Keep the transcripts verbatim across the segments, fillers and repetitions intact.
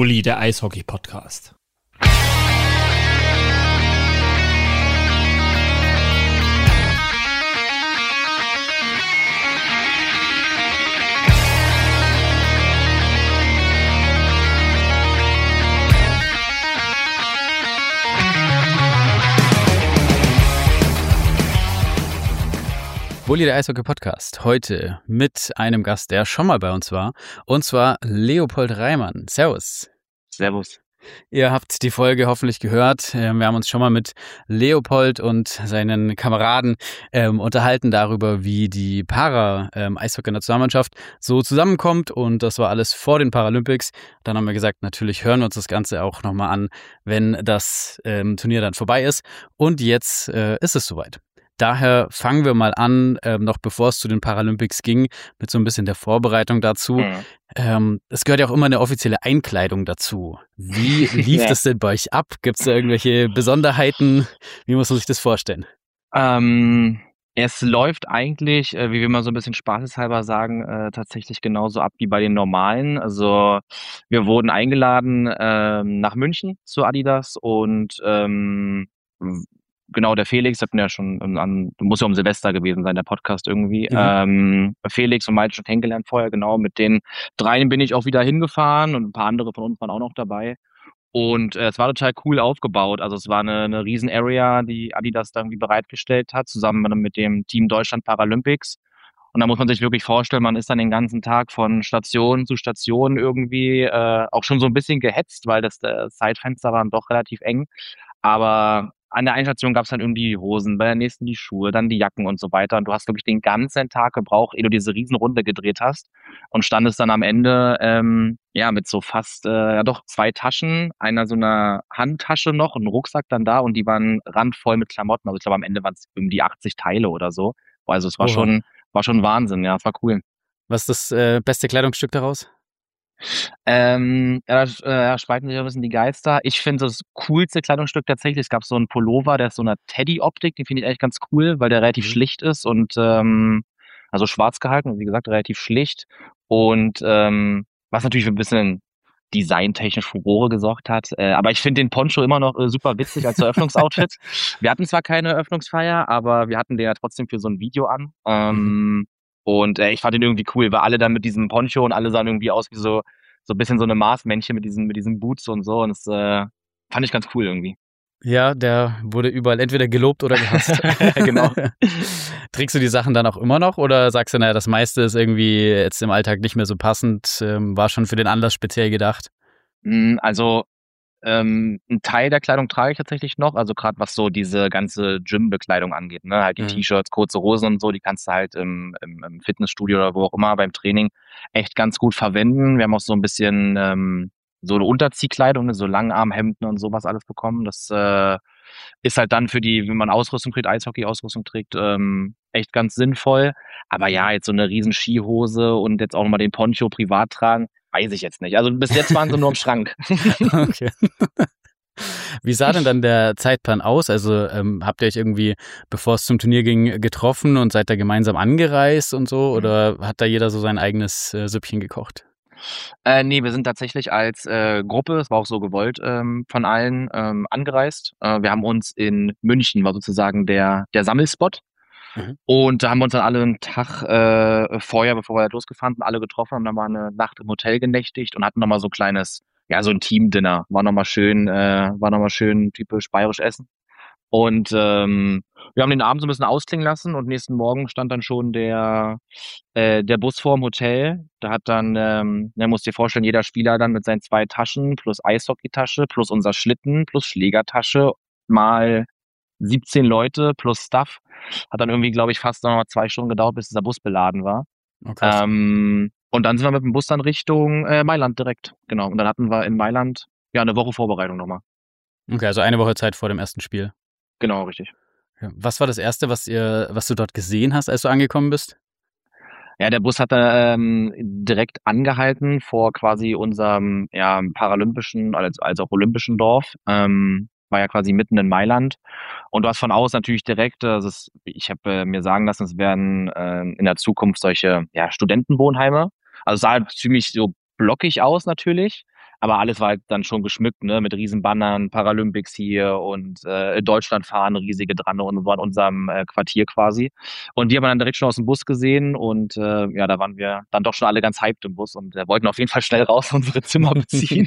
Bulli, der Eishockey-Podcast. Bulli, der Eishockey-Podcast. Heute mit einem Gast, der schon mal bei uns war. Und zwar Leopold Reimann. Servus. Servus. Ihr habt die Folge hoffentlich gehört. Wir haben uns schon mal mit Leopold und seinen Kameraden ähm, unterhalten darüber, wie die Para-Eishockey-Nationalmannschaft so zusammenkommt. Und das war alles vor den Paralympics. Dann haben wir gesagt, natürlich hören wir uns das Ganze auch nochmal an, wenn das ähm, Turnier dann vorbei ist. Und jetzt äh, ist es soweit. Daher fangen wir mal an, ähm, noch bevor es zu den Paralympics ging, mit so ein bisschen der Vorbereitung dazu. Mhm. Ähm, es gehört ja auch immer eine offizielle Einkleidung dazu. Wie lief ja. das denn bei euch ab? Gibt es da irgendwelche Besonderheiten? Wie muss man sich das vorstellen? Ähm, es läuft eigentlich, äh, wie wir mal so ein bisschen spaßeshalber sagen, äh, tatsächlich genauso ab wie bei den normalen. Also wir wurden eingeladen äh, nach München zu Adidas und ähm, Genau, der Felix, hatten ja schon an, muss ja um Silvester gewesen sein, der Podcast irgendwie. Mhm. Ähm, Felix und Malte schon kennengelernt vorher, genau. Mit den dreien bin ich auch wieder hingefahren und ein paar andere von uns waren auch noch dabei. Und äh, es war total cool aufgebaut. Also es war eine, eine riesen Area, die Adidas da irgendwie bereitgestellt hat, zusammen mit dem Team Deutschland Paralympics. Und da muss man sich wirklich vorstellen, man ist dann den ganzen Tag von Station zu Station irgendwie äh, auch schon so ein bisschen gehetzt, weil das, das Zeitfenster waren doch relativ eng. Aber an der einen Station gab es dann irgendwie die Hosen, bei der nächsten die Schuhe, dann die Jacken und so weiter. Und du hast wirklich den ganzen Tag gebraucht, ehe du diese Riesenrunde gedreht hast und standest dann am Ende ähm, ja mit so fast äh, ja doch zwei Taschen, einer so einer Handtasche noch und ein Rucksack dann da und die waren randvoll mit Klamotten. Also ich glaube am Ende waren es um die achtzig Teile oder so. Also es war Oha. schon war schon Wahnsinn, ja, es war cool. Was ist das äh, beste Kleidungsstück daraus? Ähm, ja, da äh, spalten sich ein bisschen die Geister. Ich finde das coolste Kleidungsstück tatsächlich, es gab so einen Pullover, der ist so eine Teddy-Optik, den finde ich eigentlich ganz cool, weil der relativ mhm. schlicht ist und ähm, also schwarz gehalten, wie gesagt, relativ schlicht. Und ähm, was natürlich für ein bisschen designtechnisch Furore gesorgt hat. Äh, aber ich finde den Poncho immer noch äh, super witzig als Eröffnungsoutfit. Wir hatten zwar keine Eröffnungsfeier, aber wir hatten den ja trotzdem für so ein Video an. Ähm, mhm. Und äh, ich fand ihn irgendwie cool, weil alle dann mit diesem Poncho und alle sahen irgendwie aus wie so so ein bisschen so eine Marsmännchen mit diesen mit diesen Boots und so. Und das äh, fand ich ganz cool irgendwie. Ja, der wurde überall entweder gelobt oder gehasst. Genau. Trägst du die Sachen dann auch immer noch oder sagst du, naja, das meiste ist irgendwie jetzt im Alltag nicht mehr so passend, ähm, war schon für den Anlass speziell gedacht? Also ähm, ein Teil der Kleidung trage ich tatsächlich noch, also gerade was so diese ganze Gym-Bekleidung angeht, ne, halt die mhm. T-Shirts, kurze Hosen und so, die kannst du halt im, im, im Fitnessstudio oder wo auch immer beim Training echt ganz gut verwenden. Wir haben auch so ein bisschen ähm, so eine Unterziehkleidung, ne, so Langarmhemden und sowas alles bekommen. Das äh, ist halt dann für die, wenn man Ausrüstung trägt, Eishockey-Ausrüstung trägt, ähm, echt ganz sinnvoll. Aber ja, jetzt so eine riesen Skihose und jetzt auch nochmal den Poncho privat tragen, weiß ich jetzt nicht. Also bis jetzt waren sie nur im Schrank. Okay. Wie sah denn dann der Zeitplan aus? Also ähm, habt ihr euch irgendwie, bevor es zum Turnier ging, getroffen und seid da gemeinsam angereist und so? Oder hat da jeder so sein eigenes äh, Süppchen gekocht? Äh, nee, wir sind tatsächlich als äh, Gruppe, es war auch so gewollt, ähm, von allen ähm, angereist. Äh, wir haben uns in München, war sozusagen der, der Sammelspot. Mhm. Und da haben wir uns dann alle einen Tag äh, vorher, bevor wir losgefahren sind, alle getroffen, haben dann mal eine Nacht im Hotel genächtigt und hatten nochmal so ein kleines, ja, so ein Team-Dinner. War nochmal schön, äh, war nochmal schön typisch bayerisch essen. Und ähm, wir haben den Abend so ein bisschen ausklingen lassen und nächsten Morgen stand dann schon der äh, der Bus vorm Hotel. Da hat dann, ähm, da musst dir vorstellen, jeder Spieler dann mit seinen zwei Taschen plus Eishockeytasche plus unser Schlitten plus Schlägertasche mal siebzehn Leute plus Stuff. Hat dann irgendwie, glaube ich, fast noch mal zwei Stunden gedauert, bis dieser Bus beladen war. Okay. Ähm, und dann sind wir mit dem Bus dann Richtung äh, Mailand direkt. Genau. Und dann hatten wir in Mailand ja eine Woche Vorbereitung nochmal. Okay, also eine Woche Zeit vor dem ersten Spiel. Genau, richtig. Was war das Erste, was ihr, was du dort gesehen hast, als du angekommen bist? Ja, der Bus hat ähm, direkt angehalten vor quasi unserem ja, paralympischen, also, also auch olympischen Dorf. Ähm, war ja quasi mitten in Mailand. Und du hast von außen natürlich direkt, also es, ich habe äh, mir sagen lassen, es werden äh, in der Zukunft solche ja, Studentenwohnheime. Also es sah halt ziemlich so blockig aus natürlich. aber alles war halt dann schon geschmückt, ne, mit riesen Bannern, Paralympics hier und äh, Deutschland fahren, riesige dran und war in unserem äh, Quartier quasi. Und die haben wir dann direkt schon aus dem Bus gesehen und äh, ja, da waren wir dann doch schon alle ganz hyped im Bus und äh, wollten auf jeden Fall schnell raus unsere Zimmer beziehen.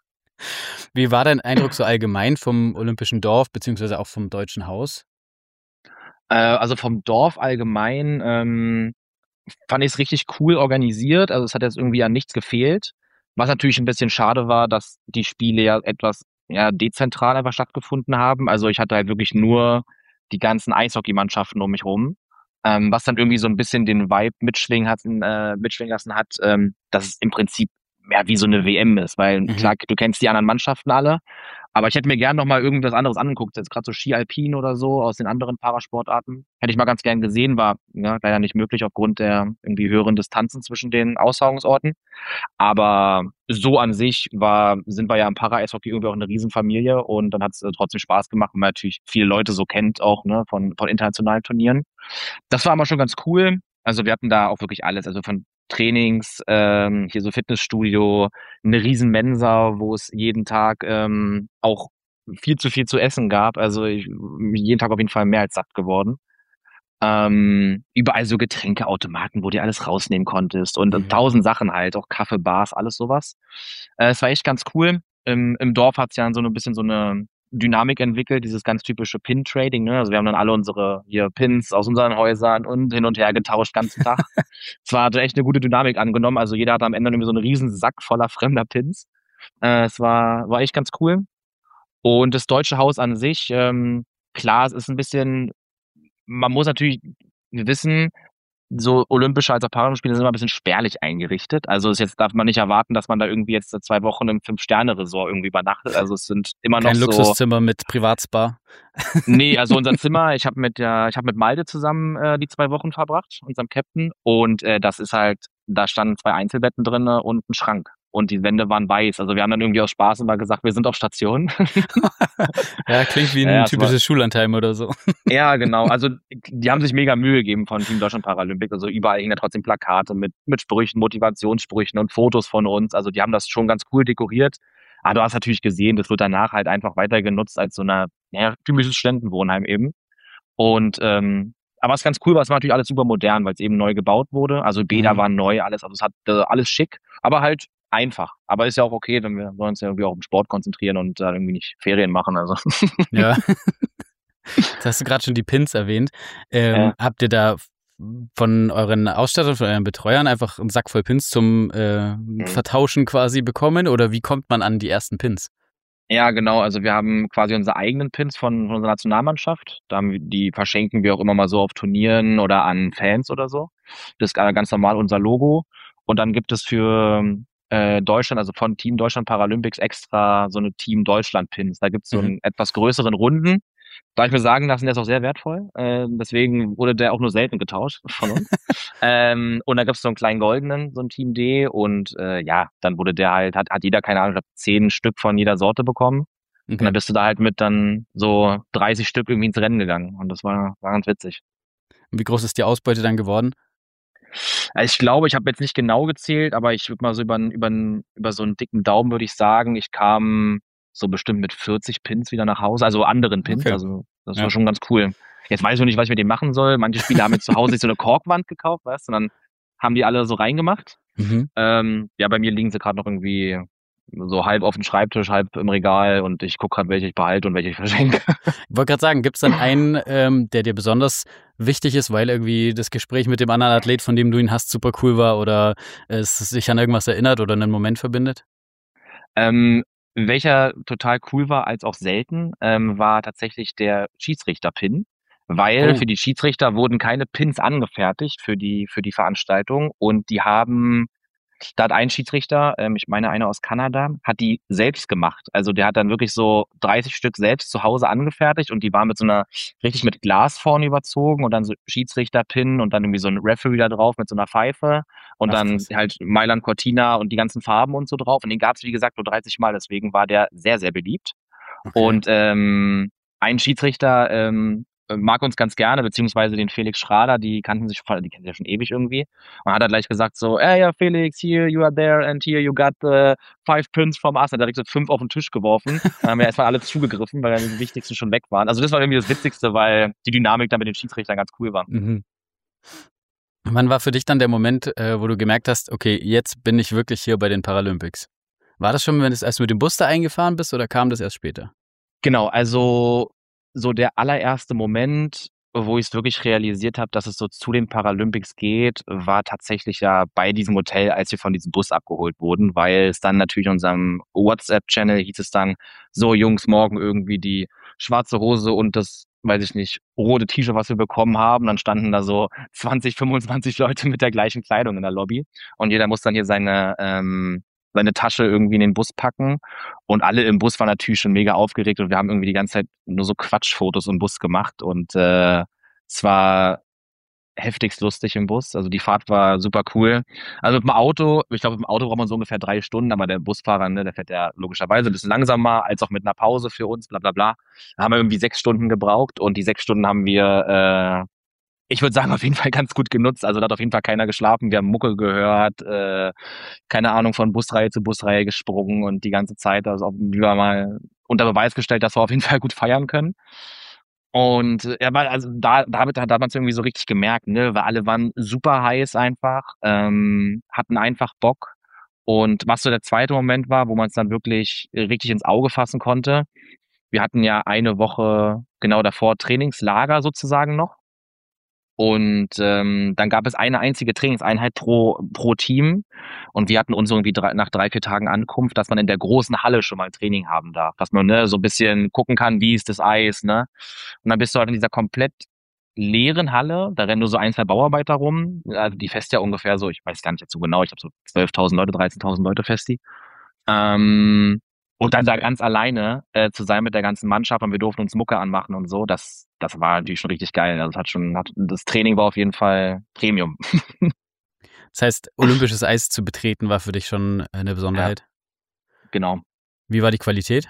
Wie war dein Eindruck so allgemein vom Olympischen Dorf beziehungsweise auch vom Deutschen Haus? Äh, also vom Dorf allgemein ähm, fand ich es richtig cool organisiert. Also es hat jetzt irgendwie an nichts gefehlt. Was natürlich ein bisschen schade war, dass die Spiele ja etwas ja, dezentral einfach stattgefunden haben. Also ich hatte halt wirklich nur die ganzen Eishockeymannschaften um mich rum. Ähm, was dann irgendwie so ein bisschen den Vibe mitschwingen hat, äh, mitschwingen lassen hat, ähm, dass es im Prinzip mehr wie so eine W M ist. Weil Mhm. klar, du kennst die anderen Mannschaften alle. Aber ich hätte mir gern noch mal irgendwas anderes angeguckt, jetzt gerade so Ski Alpin oder so aus den anderen Parasportarten. Hätte ich mal ganz gern gesehen, war ja leider nicht möglich aufgrund der irgendwie höheren Distanzen zwischen den Austragungsorten. Aber so an sich war, sind wir ja im Para-Eishockey irgendwie auch eine Riesenfamilie und dann hat es äh, trotzdem Spaß gemacht, weil man natürlich viele Leute so kennt, auch ne, von, von internationalen Turnieren. Das war aber schon ganz cool. Also wir hatten da auch wirklich alles, also von Trainings, ähm, hier so Fitnessstudio, eine riesen Mensa, wo es jeden Tag ähm, auch viel zu viel zu essen gab. Also ich, jeden Tag auf jeden Fall mehr als satt geworden. Ähm, überall so Getränkeautomaten, wo du alles rausnehmen konntest und Mhm. tausend Sachen halt, auch Kaffee, Bars, alles sowas. Äh, es war echt ganz cool. Im, im Dorf hat's ja so ein bisschen so eine Dynamik entwickelt, dieses ganz typische Pin-Trading, ne? Also wir haben dann alle unsere hier Pins aus unseren Häusern und hin und her getauscht, ganzen Tag. Es war, hatte echt eine gute Dynamik angenommen. Also jeder hatte am Ende irgendwie so einen riesen Sack voller fremder Pins. Äh, es war, war echt ganz cool. Und das Deutsche Haus an sich, ähm, klar, es ist ein bisschen, man muss natürlich wissen, so olympische als auch Paralympische Spiele sind immer ein bisschen spärlich eingerichtet. Also es jetzt darf man nicht erwarten, dass man da irgendwie jetzt zwei Wochen im Fünf-Sterne-Resort irgendwie übernachtet. Also es sind immer noch Kein so. Luxuszimmer mit Privatspa. Nee, also unser Zimmer, ich habe mit der, ich habe mit Malte zusammen äh, die zwei Wochen verbracht, unserem Captain. Und äh, das ist halt, da standen zwei Einzelbetten drinne und ein Schrank. Und die Wände waren weiß. Also wir haben dann irgendwie aus Spaß immer gesagt, wir sind auf Station. Ja, klingt wie ein Ja, es war- typisches Schullandheim oder so. Ja, genau. Also die haben sich mega Mühe gegeben von Team Deutschland Paralympics. Also überall hingen da trotzdem Plakate mit, mit Sprüchen, Motivationssprüchen und Fotos von uns. Also die haben das schon ganz cool dekoriert. Aber du hast natürlich gesehen, das wird danach halt einfach weiter genutzt als so eine, ja, typisches Studentenwohnheim eben. Und ähm, aber was ganz cool war, es war natürlich alles super modern, weil es eben neu gebaut wurde. Also Bäder Mhm. waren neu, alles, also es hat äh, alles schick, aber halt einfach. Aber ist ja auch okay, wenn wir wollen uns ja irgendwie auch im Sport konzentrieren und da irgendwie nicht Ferien machen. Also Ja. Jetzt hast du gerade schon die Pins erwähnt. Ähm, Ja. Habt ihr da von euren Ausstattern, von euren Betreuern einfach einen Sack voll Pins zum äh, Vertauschen quasi bekommen? Oder wie kommt man an die ersten Pins? Ja, genau. Also wir haben quasi unsere eigenen Pins von, von unserer Nationalmannschaft. Da haben wir, die verschenken wir auch immer mal so auf Turnieren oder an Fans oder so. Das ist ganz normal unser Logo. Und dann gibt es für äh, Deutschland, also von Team Deutschland Paralympics extra so eine Team Deutschland Pins. Da gibt es so Mhm. einen etwas größeren Runden. Da hab ich mir sagen lassen, der ist auch sehr wertvoll. Äh, deswegen wurde der auch nur selten getauscht von uns. ähm, und da gibt's so einen kleinen goldenen, so ein Team D. Und äh, ja, dann wurde der halt, hat, hat jeder, keine Ahnung, ich glaub, zehn Stück von jeder Sorte bekommen. Und Okay. dann bist du da halt mit dann so dreißig Stück irgendwie ins Rennen gegangen. Und das war, war ganz witzig. Und wie groß ist die Ausbeute dann geworden? Also ich glaube, ich habe jetzt nicht genau gezählt, aber ich würde mal so über, über, über so einen dicken Daumen würde ich sagen, ich kam so bestimmt mit vierzig Pins wieder nach Hause, also anderen Pins. Okay. Also das Ja. war schon ganz cool. Jetzt weiß ich noch nicht, was ich mit dem machen soll. Manche Spieler haben jetzt zu Hause sich so eine Korkwand gekauft, weißt du, und dann haben die alle so reingemacht. Mhm. Ähm, ja, bei mir liegen sie gerade noch irgendwie so halb auf dem Schreibtisch, halb im Regal und ich gucke gerade, welche ich behalte und welche ich verschenke. Ich wollte gerade sagen, gibt es dann einen, ähm, der dir besonders wichtig ist, weil irgendwie das Gespräch mit dem anderen Athlet, von dem du ihn hast, super cool war oder es sich an irgendwas erinnert oder einen Moment verbindet? Ähm, welcher total cool war, als auch selten, ähm, war tatsächlich der Schiedsrichter-Pin, weil Oh. für die Schiedsrichter wurden keine Pins angefertigt für die, für die Veranstaltung und die haben, da hat ein Schiedsrichter, ähm, ich meine einer aus Kanada, hat die selbst gemacht. Also der hat dann wirklich so dreißig Stück selbst zu Hause angefertigt und die waren mit so einer, richtig mit Glas vorne überzogen und dann so Schiedsrichter-Pin und dann irgendwie so ein Referee da drauf mit so einer Pfeife und Ach, dann krass. halt Mailand Cortina und die ganzen Farben und so drauf. Und den gab es, wie gesagt, nur dreißig Mal, deswegen war der sehr, sehr beliebt. Okay. Und ähm, ein Schiedsrichter ähm, mag uns ganz gerne, beziehungsweise den Felix Schrader, die kannten sich schon, die kennen sich ja schon ewig irgendwie. Und hat er gleich gesagt so, ey, ja, Felix, here you are there and here you got the five pins from us. Er hat direkt so fünf auf den Tisch geworfen. Dann haben wir erstmal alle zugegriffen, weil die wichtigsten schon weg waren. Also das war irgendwie das Witzigste, weil die Dynamik da mit den Schiedsrichtern ganz cool war. Mhm. Wann war für dich dann der Moment, äh, wo du gemerkt hast, okay, jetzt bin ich wirklich hier bei den Paralympics? War das schon, wenn du erst mit dem Bus da eingefahren bist oder kam das erst später? Genau, also so der allererste Moment, wo ich es wirklich realisiert habe, dass es so zu den Paralympics geht, war tatsächlich ja bei diesem Hotel, als wir von diesem Bus abgeholt wurden, weil es dann natürlich in unserem WhatsApp-Channel hieß es dann, so Jungs, morgen irgendwie die schwarze Hose und das, weiß ich nicht, rote T-Shirt, was wir bekommen haben. Dann standen da so zwanzig, fünfundzwanzig Leute mit der gleichen Kleidung in der Lobby und jeder muss dann hier seine ähm, seine Tasche irgendwie in den Bus packen und alle im Bus waren natürlich schon mega aufgeregt und wir haben irgendwie die ganze Zeit nur so Quatschfotos im Bus gemacht und äh, es war heftigst lustig im Bus, also die Fahrt war super cool. Also mit dem Auto, ich glaube mit dem Auto braucht man so ungefähr drei Stunden, aber der Busfahrer, ne, der fährt ja logischerweise ein bisschen langsamer, als auch mit einer Pause für uns, bla bla bla. Da haben wir irgendwie sechs Stunden gebraucht und die sechs Stunden haben wir äh, ich würde sagen, auf jeden Fall ganz gut genutzt. Also da hat auf jeden Fall keiner geschlafen. Wir haben Mucke gehört, äh, keine Ahnung, von Busreihe zu Busreihe gesprungen und die ganze Zeit, also auch wieder mal unter Beweis gestellt, dass wir auf jeden Fall gut feiern können. Und äh, ja, weil also da damit hat man es irgendwie so richtig gemerkt, ne, weil alle waren super heiß einfach, ähm, hatten einfach Bock. Und was so der zweite Moment war, wo man es dann wirklich richtig ins Auge fassen konnte, wir hatten ja eine Woche genau davor Trainingslager sozusagen noch. Und ähm, dann gab es eine einzige Trainingseinheit pro pro Team und wir hatten uns irgendwie drei, nach drei, vier Tagen Ankunft, dass man in der großen Halle schon mal Training haben darf, dass man ne, so ein bisschen gucken kann, wie ist das Eis, ne? Und dann bist du halt in dieser komplett leeren Halle, da rennen nur so ein, zwei Bauarbeiter rum, also die fest ja ungefähr so, ich weiß gar nicht jetzt so genau, ich glaube so zwölftausend Leute, dreizehntausend Leute fest die. Ähm, und dann da ganz alleine äh, zu sein mit der ganzen Mannschaft und wir durften uns Mucke anmachen und so, das das war natürlich schon richtig geil. Also es hat schon, hat, das Training war auf jeden Fall Premium. Das heißt, olympisches Eis zu betreten war für dich schon eine Besonderheit? Ja, genau. Wie war die Qualität?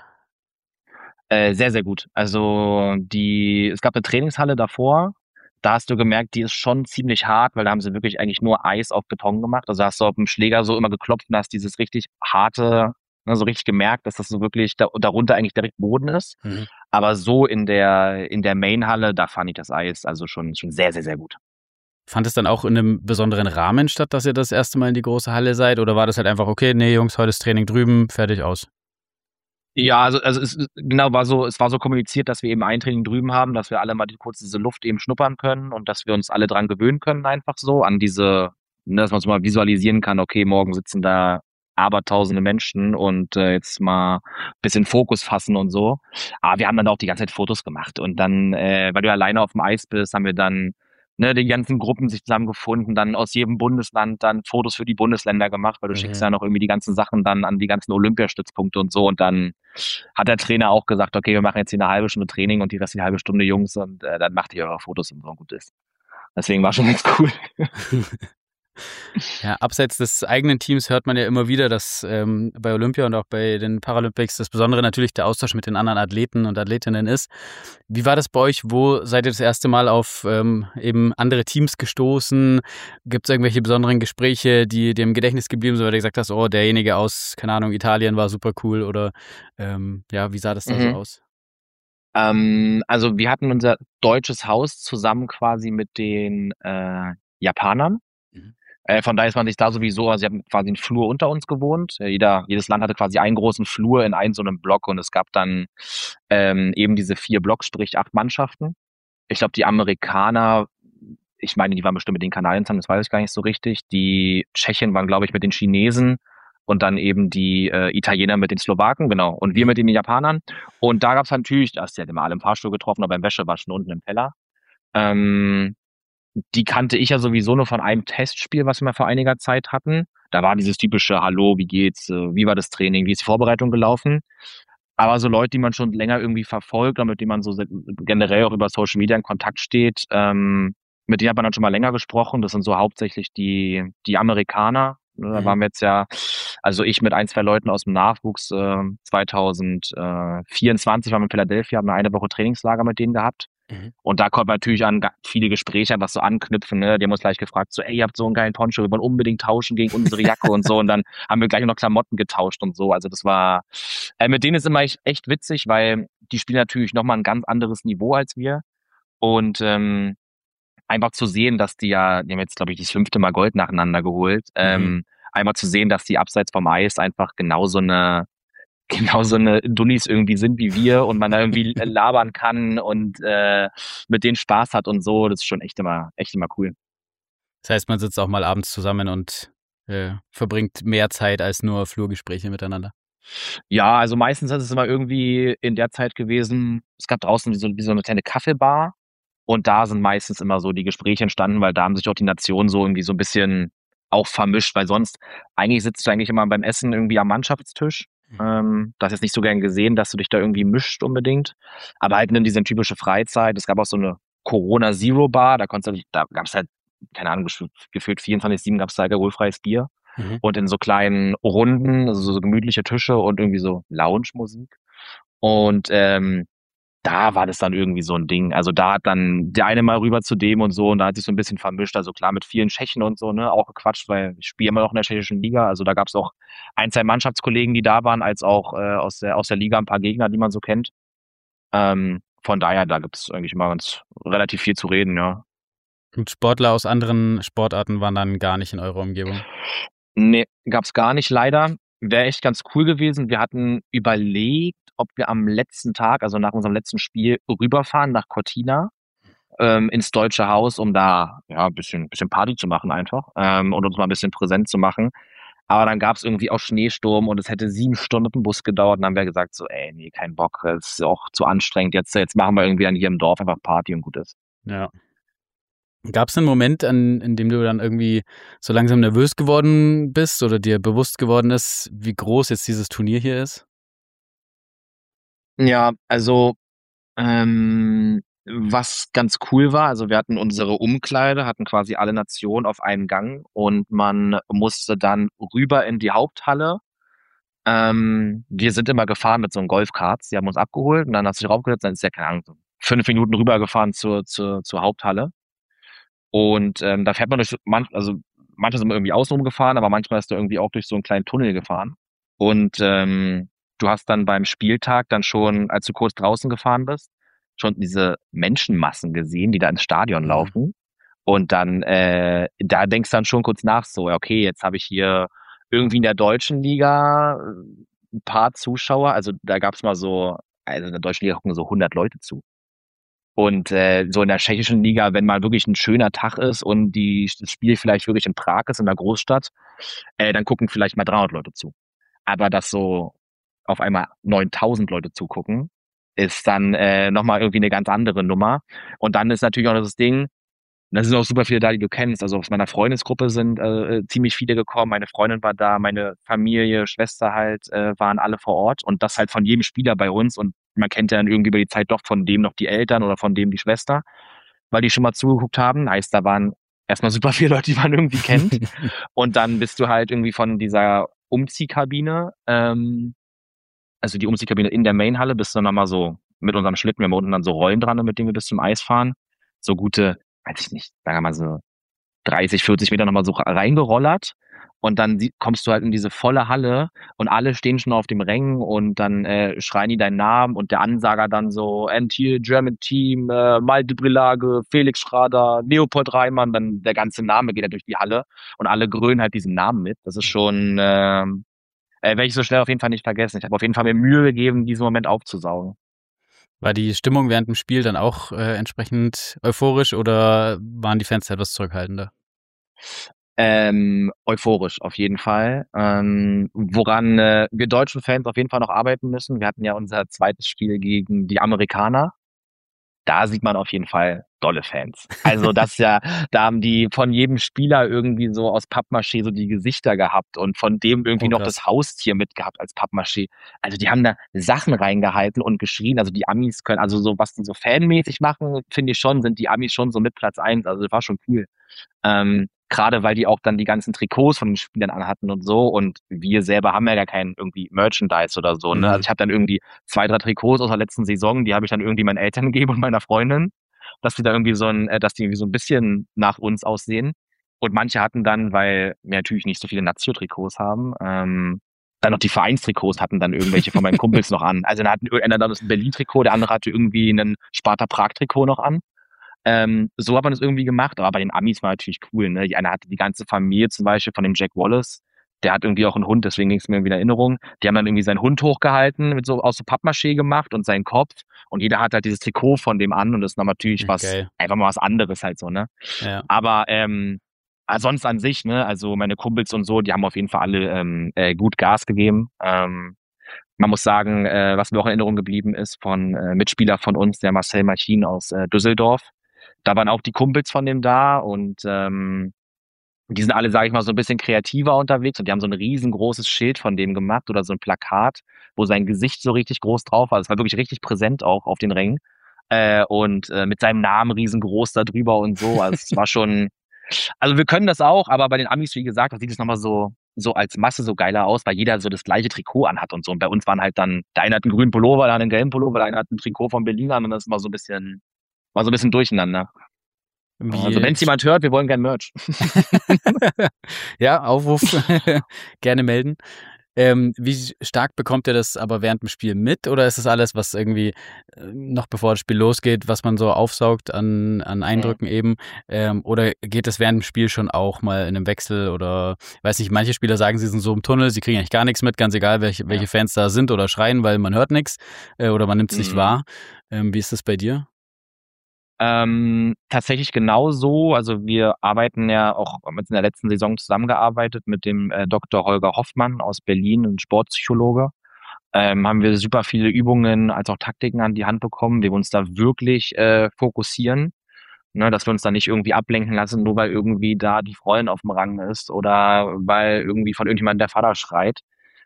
Äh, sehr, sehr gut. Also die, es gab eine Trainingshalle davor, da hast du gemerkt, die ist schon ziemlich hart, weil da haben sie wirklich eigentlich nur Eis auf Beton gemacht. Also hast du auf dem Schläger so immer geklopft und hast dieses richtig harte, ne, so richtig gemerkt, dass das so wirklich da, darunter eigentlich direkt Boden ist. Mhm. Aber so in der in der Mainhalle, da fand ich das Eis also schon schon sehr, sehr, sehr gut. Fand es dann auch in einem besonderen Rahmen statt, dass ihr das erste Mal in die große Halle seid? Oder war das halt einfach, okay, nee, Jungs, heute ist Training drüben, fertig, aus? Ja, also, also es genau war so, es war so kommuniziert, dass wir eben ein Training drüben haben, dass wir alle mal die, kurz diese Luft eben schnuppern können und dass wir uns alle dran gewöhnen können, einfach so, an diese, ne, dass man so mal visualisieren kann, okay, morgen sitzen da abertausende Menschen und äh, jetzt mal ein bisschen Fokus fassen und so. Aber wir haben dann auch die ganze Zeit Fotos gemacht und dann, äh, weil du alleine auf dem Eis bist, haben wir dann ne, die ganzen Gruppen sich zusammengefunden, dann aus jedem Bundesland dann Fotos für die Bundesländer gemacht, weil du mhm. schickst ja noch irgendwie die ganzen Sachen dann an die ganzen Olympiastützpunkte und so und dann hat der Trainer auch gesagt, okay, wir machen jetzt hier eine halbe Stunde Training und die restliche halbe Stunde Jungs und äh, dann macht ihr eure Fotos und so gut ist. Deswegen war schon ganz cool. Ja, abseits des eigenen Teams hört man ja immer wieder, dass ähm, bei Olympia und auch bei den Paralympics das Besondere natürlich der Austausch mit den anderen Athleten und Athletinnen ist. Wie war das bei euch? Wo seid ihr das erste Mal auf ähm, eben andere Teams gestoßen? Gibt es irgendwelche besonderen Gespräche, die dir im Gedächtnis geblieben sind, weil du gesagt hast, oh, derjenige aus, keine Ahnung, Italien war super cool oder ähm, ja, wie sah das da mhm. so aus? Ähm, also wir hatten unser deutsches Haus zusammen quasi mit den äh, Japanern. Mhm. Äh, von daher ist man sich da sowieso, also sie haben quasi einen Flur unter uns gewohnt. Äh, jeder, jedes Land hatte quasi einen großen Flur in einen so einem Block und es gab dann ähm, eben diese vier Blocks, sprich acht Mannschaften. Ich glaube, die Amerikaner, ich meine, die waren bestimmt mit den Kanadiern zusammen, das weiß ich gar nicht so richtig. Die Tschechen waren, glaube ich, mit den Chinesen und dann eben die äh, Italiener mit den Slowaken, genau. Und wir mit den Japanern. Und da gab es natürlich, da hast du ja immer alle im Fahrstuhl getroffen, aber beim Wäschewaschen unten im Keller. Ähm, Die kannte ich ja sowieso nur von einem Testspiel, was wir mal vor einiger Zeit hatten. Da war dieses typische Hallo, wie geht's, wie war das Training, wie ist die Vorbereitung gelaufen? Aber so Leute, die man schon länger irgendwie verfolgt oder mit denen man so generell auch über Social Media in Kontakt steht, ähm, mit denen hat man dann schon mal länger gesprochen. Das sind so hauptsächlich die, die Amerikaner. Da waren wir jetzt ja, also ich mit ein, zwei Leuten aus dem Nachwuchs, äh, zwanzig vierundzwanzig waren wir in Philadelphia, haben wir eine Woche Trainingslager mit denen gehabt. Mhm. Und da kommt man natürlich an viele Gespräche, was so anknüpfen, ne? Die haben uns gleich gefragt, so, ey, ihr habt so einen geilen Poncho, wir wollen unbedingt tauschen gegen unsere Jacke und so. Und dann haben wir gleich noch Klamotten getauscht und so. Also das war, äh, mit denen ist immer echt, echt witzig, weil die spielen natürlich nochmal ein ganz anderes Niveau als wir. Und ähm, einfach zu sehen, dass die ja, die haben jetzt, glaube ich, das fünfte Mal Gold nacheinander geholt. Mhm. Ähm, einmal zu sehen, dass die abseits vom Eis einfach genauso eine genauso eine Dullis irgendwie sind wie wir und man da irgendwie labern kann und äh, mit denen Spaß hat und so, das ist schon echt immer, echt immer cool. Das heißt, man sitzt auch mal abends zusammen und äh, verbringt mehr Zeit als nur Flurgespräche miteinander. Ja, also meistens ist es immer irgendwie in der Zeit gewesen, es gab draußen wie so, wie so eine kleine Kaffeebar und da sind meistens immer so die Gespräche entstanden, weil da haben sich auch die Nationen so irgendwie so ein bisschen auch vermischt, weil sonst eigentlich sitzt du eigentlich immer beim Essen irgendwie am Mannschaftstisch. Ähm, das ist jetzt nicht so gern gesehen, dass du dich da irgendwie mischt unbedingt. Aber halt in diese typische Freizeit. Es gab auch so eine Corona-Zero-Bar, da konntest du, da gab es halt, keine Ahnung, gefühlt vierundzwanzig sieben gab es da alkoholfreies Bier. Mhm. Und in so kleinen Runden, also so gemütliche Tische und irgendwie so Lounge-Musik. Und ähm, da war das dann irgendwie so ein Ding. Also da hat dann der eine mal rüber zu dem und so und da hat sich so ein bisschen vermischt. Also klar mit vielen Tschechen und so, ne, auch gequatscht, weil ich spiele immer noch in der tschechischen Liga. Also da gab es auch ein, zwei Mannschaftskollegen, die da waren, als auch äh, aus der aus der Liga ein paar Gegner, die man so kennt. Ähm, von daher, da gibt es eigentlich immer ganz relativ viel zu reden, ja. Und Sportler aus anderen Sportarten waren dann gar nicht in eurer Umgebung? Nee, gab's gar nicht, leider. Wäre echt ganz cool gewesen. Wir hatten überlegt, ob wir am letzten Tag, also nach unserem letzten Spiel, rüberfahren nach Cortina ähm, ins Deutsche Haus, um da ja ein bisschen, bisschen Party zu machen einfach ähm, und uns mal ein bisschen präsent zu machen. Aber dann gab's irgendwie auch Schneesturm und es hätte sieben Stunden mit dem Bus gedauert. Und dann haben wir gesagt so, ey, nee, kein Bock, das ist auch zu anstrengend. Jetzt, jetzt machen wir irgendwie dann hier im Dorf einfach Party und gut ist. Ja. Gab es einen Moment, an, in dem du dann irgendwie so langsam nervös geworden bist oder dir bewusst geworden ist, wie groß jetzt dieses Turnier hier ist? Ja, also ähm, was ganz cool war, also wir hatten unsere Umkleide, hatten quasi alle Nationen auf einen Gang und man musste dann rüber in die Haupthalle. Ähm, wir sind immer gefahren mit so einem Golfkarts, die haben uns abgeholt und dann hast du dich raufgesetzt, dann ist ja, keine Ahnung, so fünf Minuten rübergefahren zur, zur, zur Haupthalle. Und ähm, da fährt man durch, manch, also manche sind irgendwie außenrum gefahren, aber manchmal ist du irgendwie auch durch so einen kleinen Tunnel gefahren. Und ähm, du hast dann beim Spieltag dann schon, als du kurz draußen gefahren bist, schon diese Menschenmassen gesehen, die da ins Stadion Mhm. laufen. Und dann, äh, da denkst du dann schon kurz nach, so, okay, jetzt habe ich hier irgendwie in der deutschen Liga äh, ein paar Zuschauer. Also da gab's mal so, also in der deutschen Liga gucken so hundert Leute zu. Und äh, so in der tschechischen Liga, wenn mal wirklich ein schöner Tag ist und die, das Spiel vielleicht wirklich in Prag ist, in der Großstadt, äh, dann gucken vielleicht mal dreihundert Leute zu. Aber dass so auf einmal neuntausend Leute zugucken, ist dann äh, nochmal irgendwie eine ganz andere Nummer. Und dann ist natürlich auch das Ding, da sind auch super viele da, die du kennst. Also aus meiner Freundesgruppe sind äh, ziemlich viele gekommen. Meine Freundin war da, meine Familie, Schwester halt, äh, waren alle vor Ort. Und das halt von jedem Spieler bei uns. Und man kennt ja dann irgendwie über die Zeit doch von dem noch die Eltern oder von dem die Schwester, weil die schon mal zugeguckt haben. Heißt, da waren erstmal super viele Leute, die man irgendwie kennt. Und dann bist du halt irgendwie von dieser Umziehkabine, ähm, also die Umziehkabine in der Mainhalle, bist du dann nochmal so mit unserem Schlitten, wir haben unten dann so Rollen dran, mit denen wir bis zum Eis fahren. So gute, weiß ich nicht, sagen wir mal so dreißig, vierzig Meter nochmal so reingerollert. Und dann sie- kommst du halt in diese volle Halle und alle stehen schon auf dem Rängen und dann äh, schreien die deinen Namen und der Ansager dann so, and here German Team, äh, Malte Brillage, Felix Schrader, Leopold Reimann, dann der ganze Name geht ja durch die Halle und alle grölen halt diesen Namen mit. Das ist schon, ähm, äh, werde ich so schnell auf jeden Fall nicht vergessen. Ich habe auf jeden Fall mir Mühe gegeben, diesen Moment aufzusaugen. War die Stimmung während dem Spiel dann auch äh, entsprechend euphorisch oder waren die Fans etwas zurückhaltender? Ähm, euphorisch auf jeden Fall. Ähm, woran äh, wir deutschen Fans auf jeden Fall noch arbeiten müssen. Wir hatten ja unser zweites Spiel gegen die Amerikaner. Da sieht man auf jeden Fall dolle Fans. Also das ja, da haben die von jedem Spieler irgendwie so aus Pappmaché so die Gesichter gehabt und von dem irgendwie Oh, noch krass. das Haustier mitgehabt als Pappmaché. Also die haben da Sachen reingehalten und geschrien. Also die Amis können, also so was die so fanmäßig machen, finde ich schon, sind die Amis schon so mit Platz eins. Also das war schon cool. Ähm, Gerade weil die auch dann die ganzen Trikots von den Spielern anhatten und so. Und wir selber haben ja gar kein irgendwie Merchandise oder so. Ne? Mhm. Also ich habe dann irgendwie zwei, drei Trikots aus der letzten Saison, die habe ich dann irgendwie meinen Eltern gegeben und meiner Freundin. dass die da irgendwie so ein, äh, dass die irgendwie so ein bisschen nach uns aussehen. Und manche hatten dann, weil wir natürlich nicht so viele Nazio-Trikots haben, ähm, dann noch die Vereinstrikots hatten dann irgendwelche von meinen Kumpels noch an. Also dann hatten einer dann das Berlin-Trikot, der andere hatte irgendwie einen Sparta Prag-Trikot noch an. Ähm, so hat man das irgendwie gemacht, aber bei den Amis war natürlich cool, ne? Die eine hatte die ganze Familie zum Beispiel von dem Jack Wallace, der hat irgendwie auch einen Hund, deswegen ging es mir irgendwie in Erinnerung. Die haben dann irgendwie seinen Hund hochgehalten, mit so aus so Pappmaché gemacht und seinen Kopf und jeder hat halt dieses Trikot von dem an und das ist noch natürlich was, Geil. einfach mal was anderes halt so, ne? Ja. Aber ähm, sonst an sich, ne, also meine Kumpels und so, die haben auf jeden Fall alle ähm, äh, gut Gas gegeben. Ähm, man muss sagen, äh, was mir auch in Erinnerung geblieben ist von äh, Mitspieler von uns, der Marcel Machin aus äh, Düsseldorf. Da waren auch die Kumpels von dem da und ähm, die sind alle, sage ich mal, so ein bisschen kreativer unterwegs und die haben so ein riesengroßes Schild von dem gemacht oder so ein Plakat, wo sein Gesicht so richtig groß drauf war. Das war wirklich richtig präsent auch auf den Rängen. Äh, und äh, mit seinem Namen riesengroß da drüber und so. Also es war schon, also wir können das auch, aber bei den Amis, wie gesagt, da sieht es nochmal so, so als Masse so geiler aus, weil jeder so das gleiche Trikot anhat und so. Und bei uns waren halt dann, der eine hat einen grünen Pullover, der andere einen gelben Pullover, der eine hat ein Trikot von Berlin an und das ist mal so ein bisschen, war so ein bisschen durcheinander. Wie, Also wenn es jemand hört, wir wollen gern Merch. ja, Aufruf gerne melden. Ähm, wie stark bekommt ihr das aber während dem Spiel mit oder ist das alles, was irgendwie äh, noch bevor das Spiel losgeht, was man so aufsaugt an, an Eindrücken mhm. eben? Ähm, oder geht das während dem Spiel schon auch mal in einem Wechsel oder, weiß nicht, manche Spieler sagen, sie sind so im Tunnel, sie kriegen eigentlich gar nichts mit, ganz egal, welche, welche ja. Fans da sind oder schreien, weil man hört nichts äh, oder man nimmt es mhm. nicht wahr. Ähm, wie ist das bei dir? Ähm, tatsächlich genauso. Also wir arbeiten ja auch mit in der letzten Saison zusammengearbeitet mit dem äh, Doktor Holger Hoffmann aus Berlin, ein Sportpsychologe. Ähm, haben wir super viele Übungen als auch Taktiken an die Hand bekommen, wie wir uns da wirklich äh, fokussieren. Ne, dass wir uns da nicht irgendwie ablenken lassen, nur weil irgendwie da die Freundin auf dem Rang ist oder weil irgendwie von irgendjemandem der Vater schreit.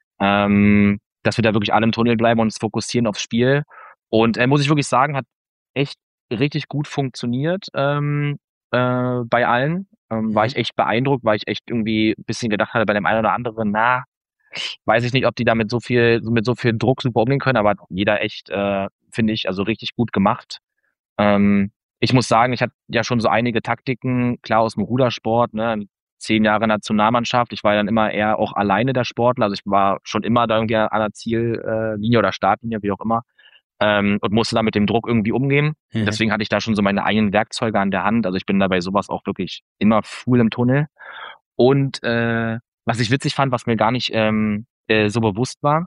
Ähm, dass wir da wirklich alle im Tunnel bleiben und uns fokussieren aufs Spiel. Und äh, muss ich wirklich sagen, hat echt richtig gut funktioniert ähm, äh, bei allen. Ähm, mhm. War ich echt beeindruckt, weil ich echt irgendwie ein bisschen gedacht hatte bei dem einen oder anderen, na, weiß ich nicht, ob die da mit so viel, mit so viel Druck super umgehen können, aber jeder echt, äh, finde ich, also richtig gut gemacht. Ähm, ich muss sagen, ich hatte ja schon so einige Taktiken, klar aus dem Rudersport, ne, zehn Jahre Nationalmannschaft. Ich war dann immer eher auch alleine der Sportler, also ich war schon immer da irgendwie an der Ziellinie oder Startlinie, wie auch immer. Ähm, und musste da mit dem Druck irgendwie umgehen. Mhm. Deswegen hatte ich da schon so meine eigenen Werkzeuge an der Hand. Also ich bin da bei sowas auch wirklich immer full im Tunnel. Und äh, was ich witzig fand, was mir gar nicht ähm, äh, so bewusst war,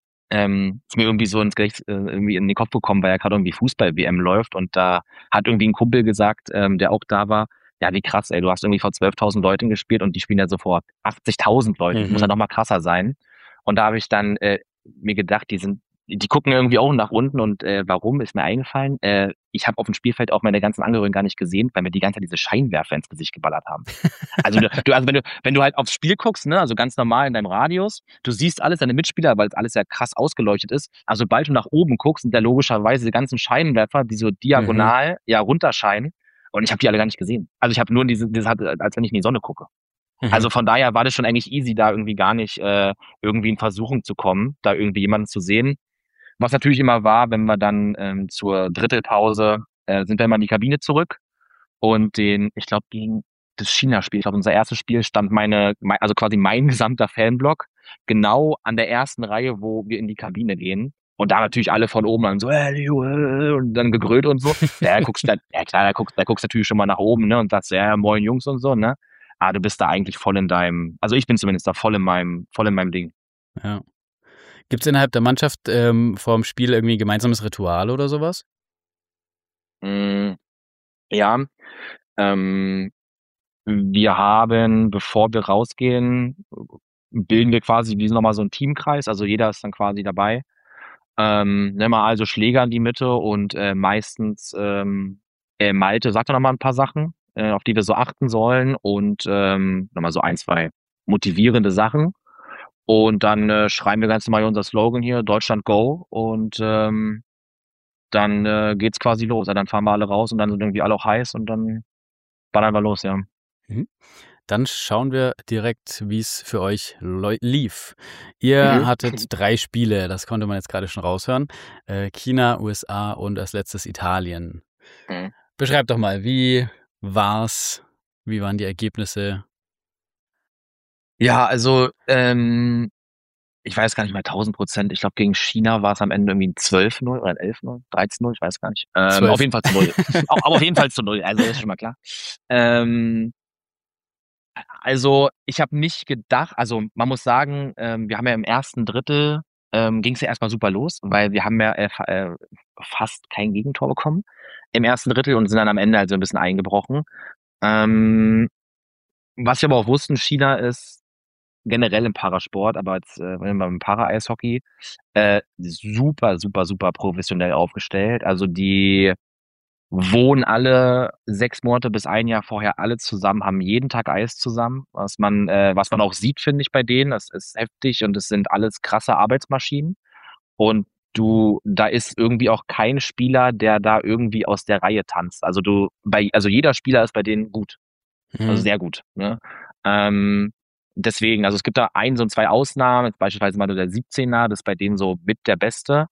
ähm, ist mir irgendwie so ins Gericht, äh, irgendwie in den Kopf gekommen, weil ja gerade irgendwie Fußball-W M läuft und da hat irgendwie ein Kumpel gesagt, ähm, der auch da war, ja wie krass, ey, du hast irgendwie vor zwölftausend Leuten gespielt und die spielen ja so vor achtzigtausend Leuten. Mhm. Das muss ja noch mal krasser sein. Und da habe ich dann äh, mir gedacht, die sind die gucken irgendwie auch nach unten und äh, warum, ist mir eingefallen. Äh, ich habe auf dem Spielfeld auch meine ganzen Angehörigen gar nicht gesehen, weil mir die ganze Zeit diese Scheinwerfer ins Gesicht geballert haben. Also du, also wenn du, wenn du halt aufs Spiel guckst, ne, also ganz normal in deinem Radius, du siehst alles, deine Mitspieler, weil alles ja krass ausgeleuchtet ist. Also sobald du nach oben guckst, sind da logischerweise die ganzen Scheinwerfer, die so diagonal mhm. ja runterscheinen. Und ich habe die alle gar nicht gesehen. Also ich habe nur diese, diese, als wenn ich in die Sonne gucke. Mhm. Also von daher war das schon eigentlich easy, da irgendwie gar nicht äh, irgendwie in Versuchung zu kommen, da irgendwie jemanden zu sehen. Was natürlich immer war, wenn wir dann ähm, zur Drittelpause äh, sind wir immer in die Kabine zurück und den, ich glaube, gegen das China-Spiel, ich glaube, unser erstes Spiel stand meine, also quasi mein gesamter Fanblock genau an der ersten Reihe, wo wir in die Kabine gehen. Und da natürlich alle von oben an so, äh, und dann gegrölt und so. Ja, guckst da, ja klar, da guckst, da guckst natürlich schon mal nach oben, ne, und sagst, ja, moin Jungs und so, ne. Aber du bist da eigentlich voll in deinem, also ich bin zumindest da voll in meinem, voll in meinem Ding. Ja. Gibt es innerhalb der Mannschaft ähm, vor dem Spiel irgendwie ein gemeinsames Ritual oder sowas? Mm, ja, ähm, wir haben, bevor wir rausgehen, bilden wir quasi wie nochmal so einen Teamkreis, also jeder ist dann quasi dabei. Ähm, nehmen wir also Schläger in die Mitte und äh, meistens ähm, äh, Malte sagt dann nochmal ein paar Sachen, äh, auf die wir so achten sollen und ähm, nochmal so ein, zwei motivierende Sachen. Und dann äh, schreiben wir ganz normal unser Slogan hier, Deutschland Go. Und ähm, dann äh, geht's quasi los. Ja, dann fahren wir alle raus und dann sind irgendwie alle auch heiß und dann ballern wir los, ja. Mhm. Dann schauen wir direkt, wie es für euch lief. Ihr mhm. hattet drei Spiele, das konnte man jetzt gerade schon raushören. Äh, China, U S A und als letztes Italien. Mhm. Beschreib doch mal, wie war's? Wie waren die Ergebnisse? Ja, also ähm, ich weiß gar nicht mal tausend Prozent. Ich glaube, gegen China war es am Ende irgendwie ein zwölf null oder ein elf null, dreizehn null, ich weiß gar nicht. Ähm, auf jeden Fall zu null. Aber auf jeden Fall zu null, also das ist schon mal klar. Ähm, also ich habe nicht gedacht, also man muss sagen, ähm, wir haben ja im ersten Drittel, ähm, ging es ja erstmal super los, weil wir haben ja äh, fa- äh, fast kein Gegentor bekommen im ersten Drittel und sind dann am Ende halt so ein bisschen eingebrochen. Ähm, was wir aber auch wussten, China ist generell im Parasport, aber jetzt äh, beim Para-Eishockey äh, super, super, super professionell aufgestellt. Also die wohnen alle sechs Monate bis ein Jahr vorher alle zusammen, haben jeden Tag Eis zusammen, was man, äh, was man auch sieht, finde ich, bei denen. Das ist heftig und es sind alles krasse Arbeitsmaschinen. Und du, da ist irgendwie auch kein Spieler, der da irgendwie aus der Reihe tanzt. Also du, bei, also jeder Spieler ist bei denen gut. Also Mhm. sehr gut. Ne? Ähm, deswegen, also es gibt da ein, so zwei Ausnahmen, beispielsweise mal nur der siebzehner, das ist bei denen so mit der Beste.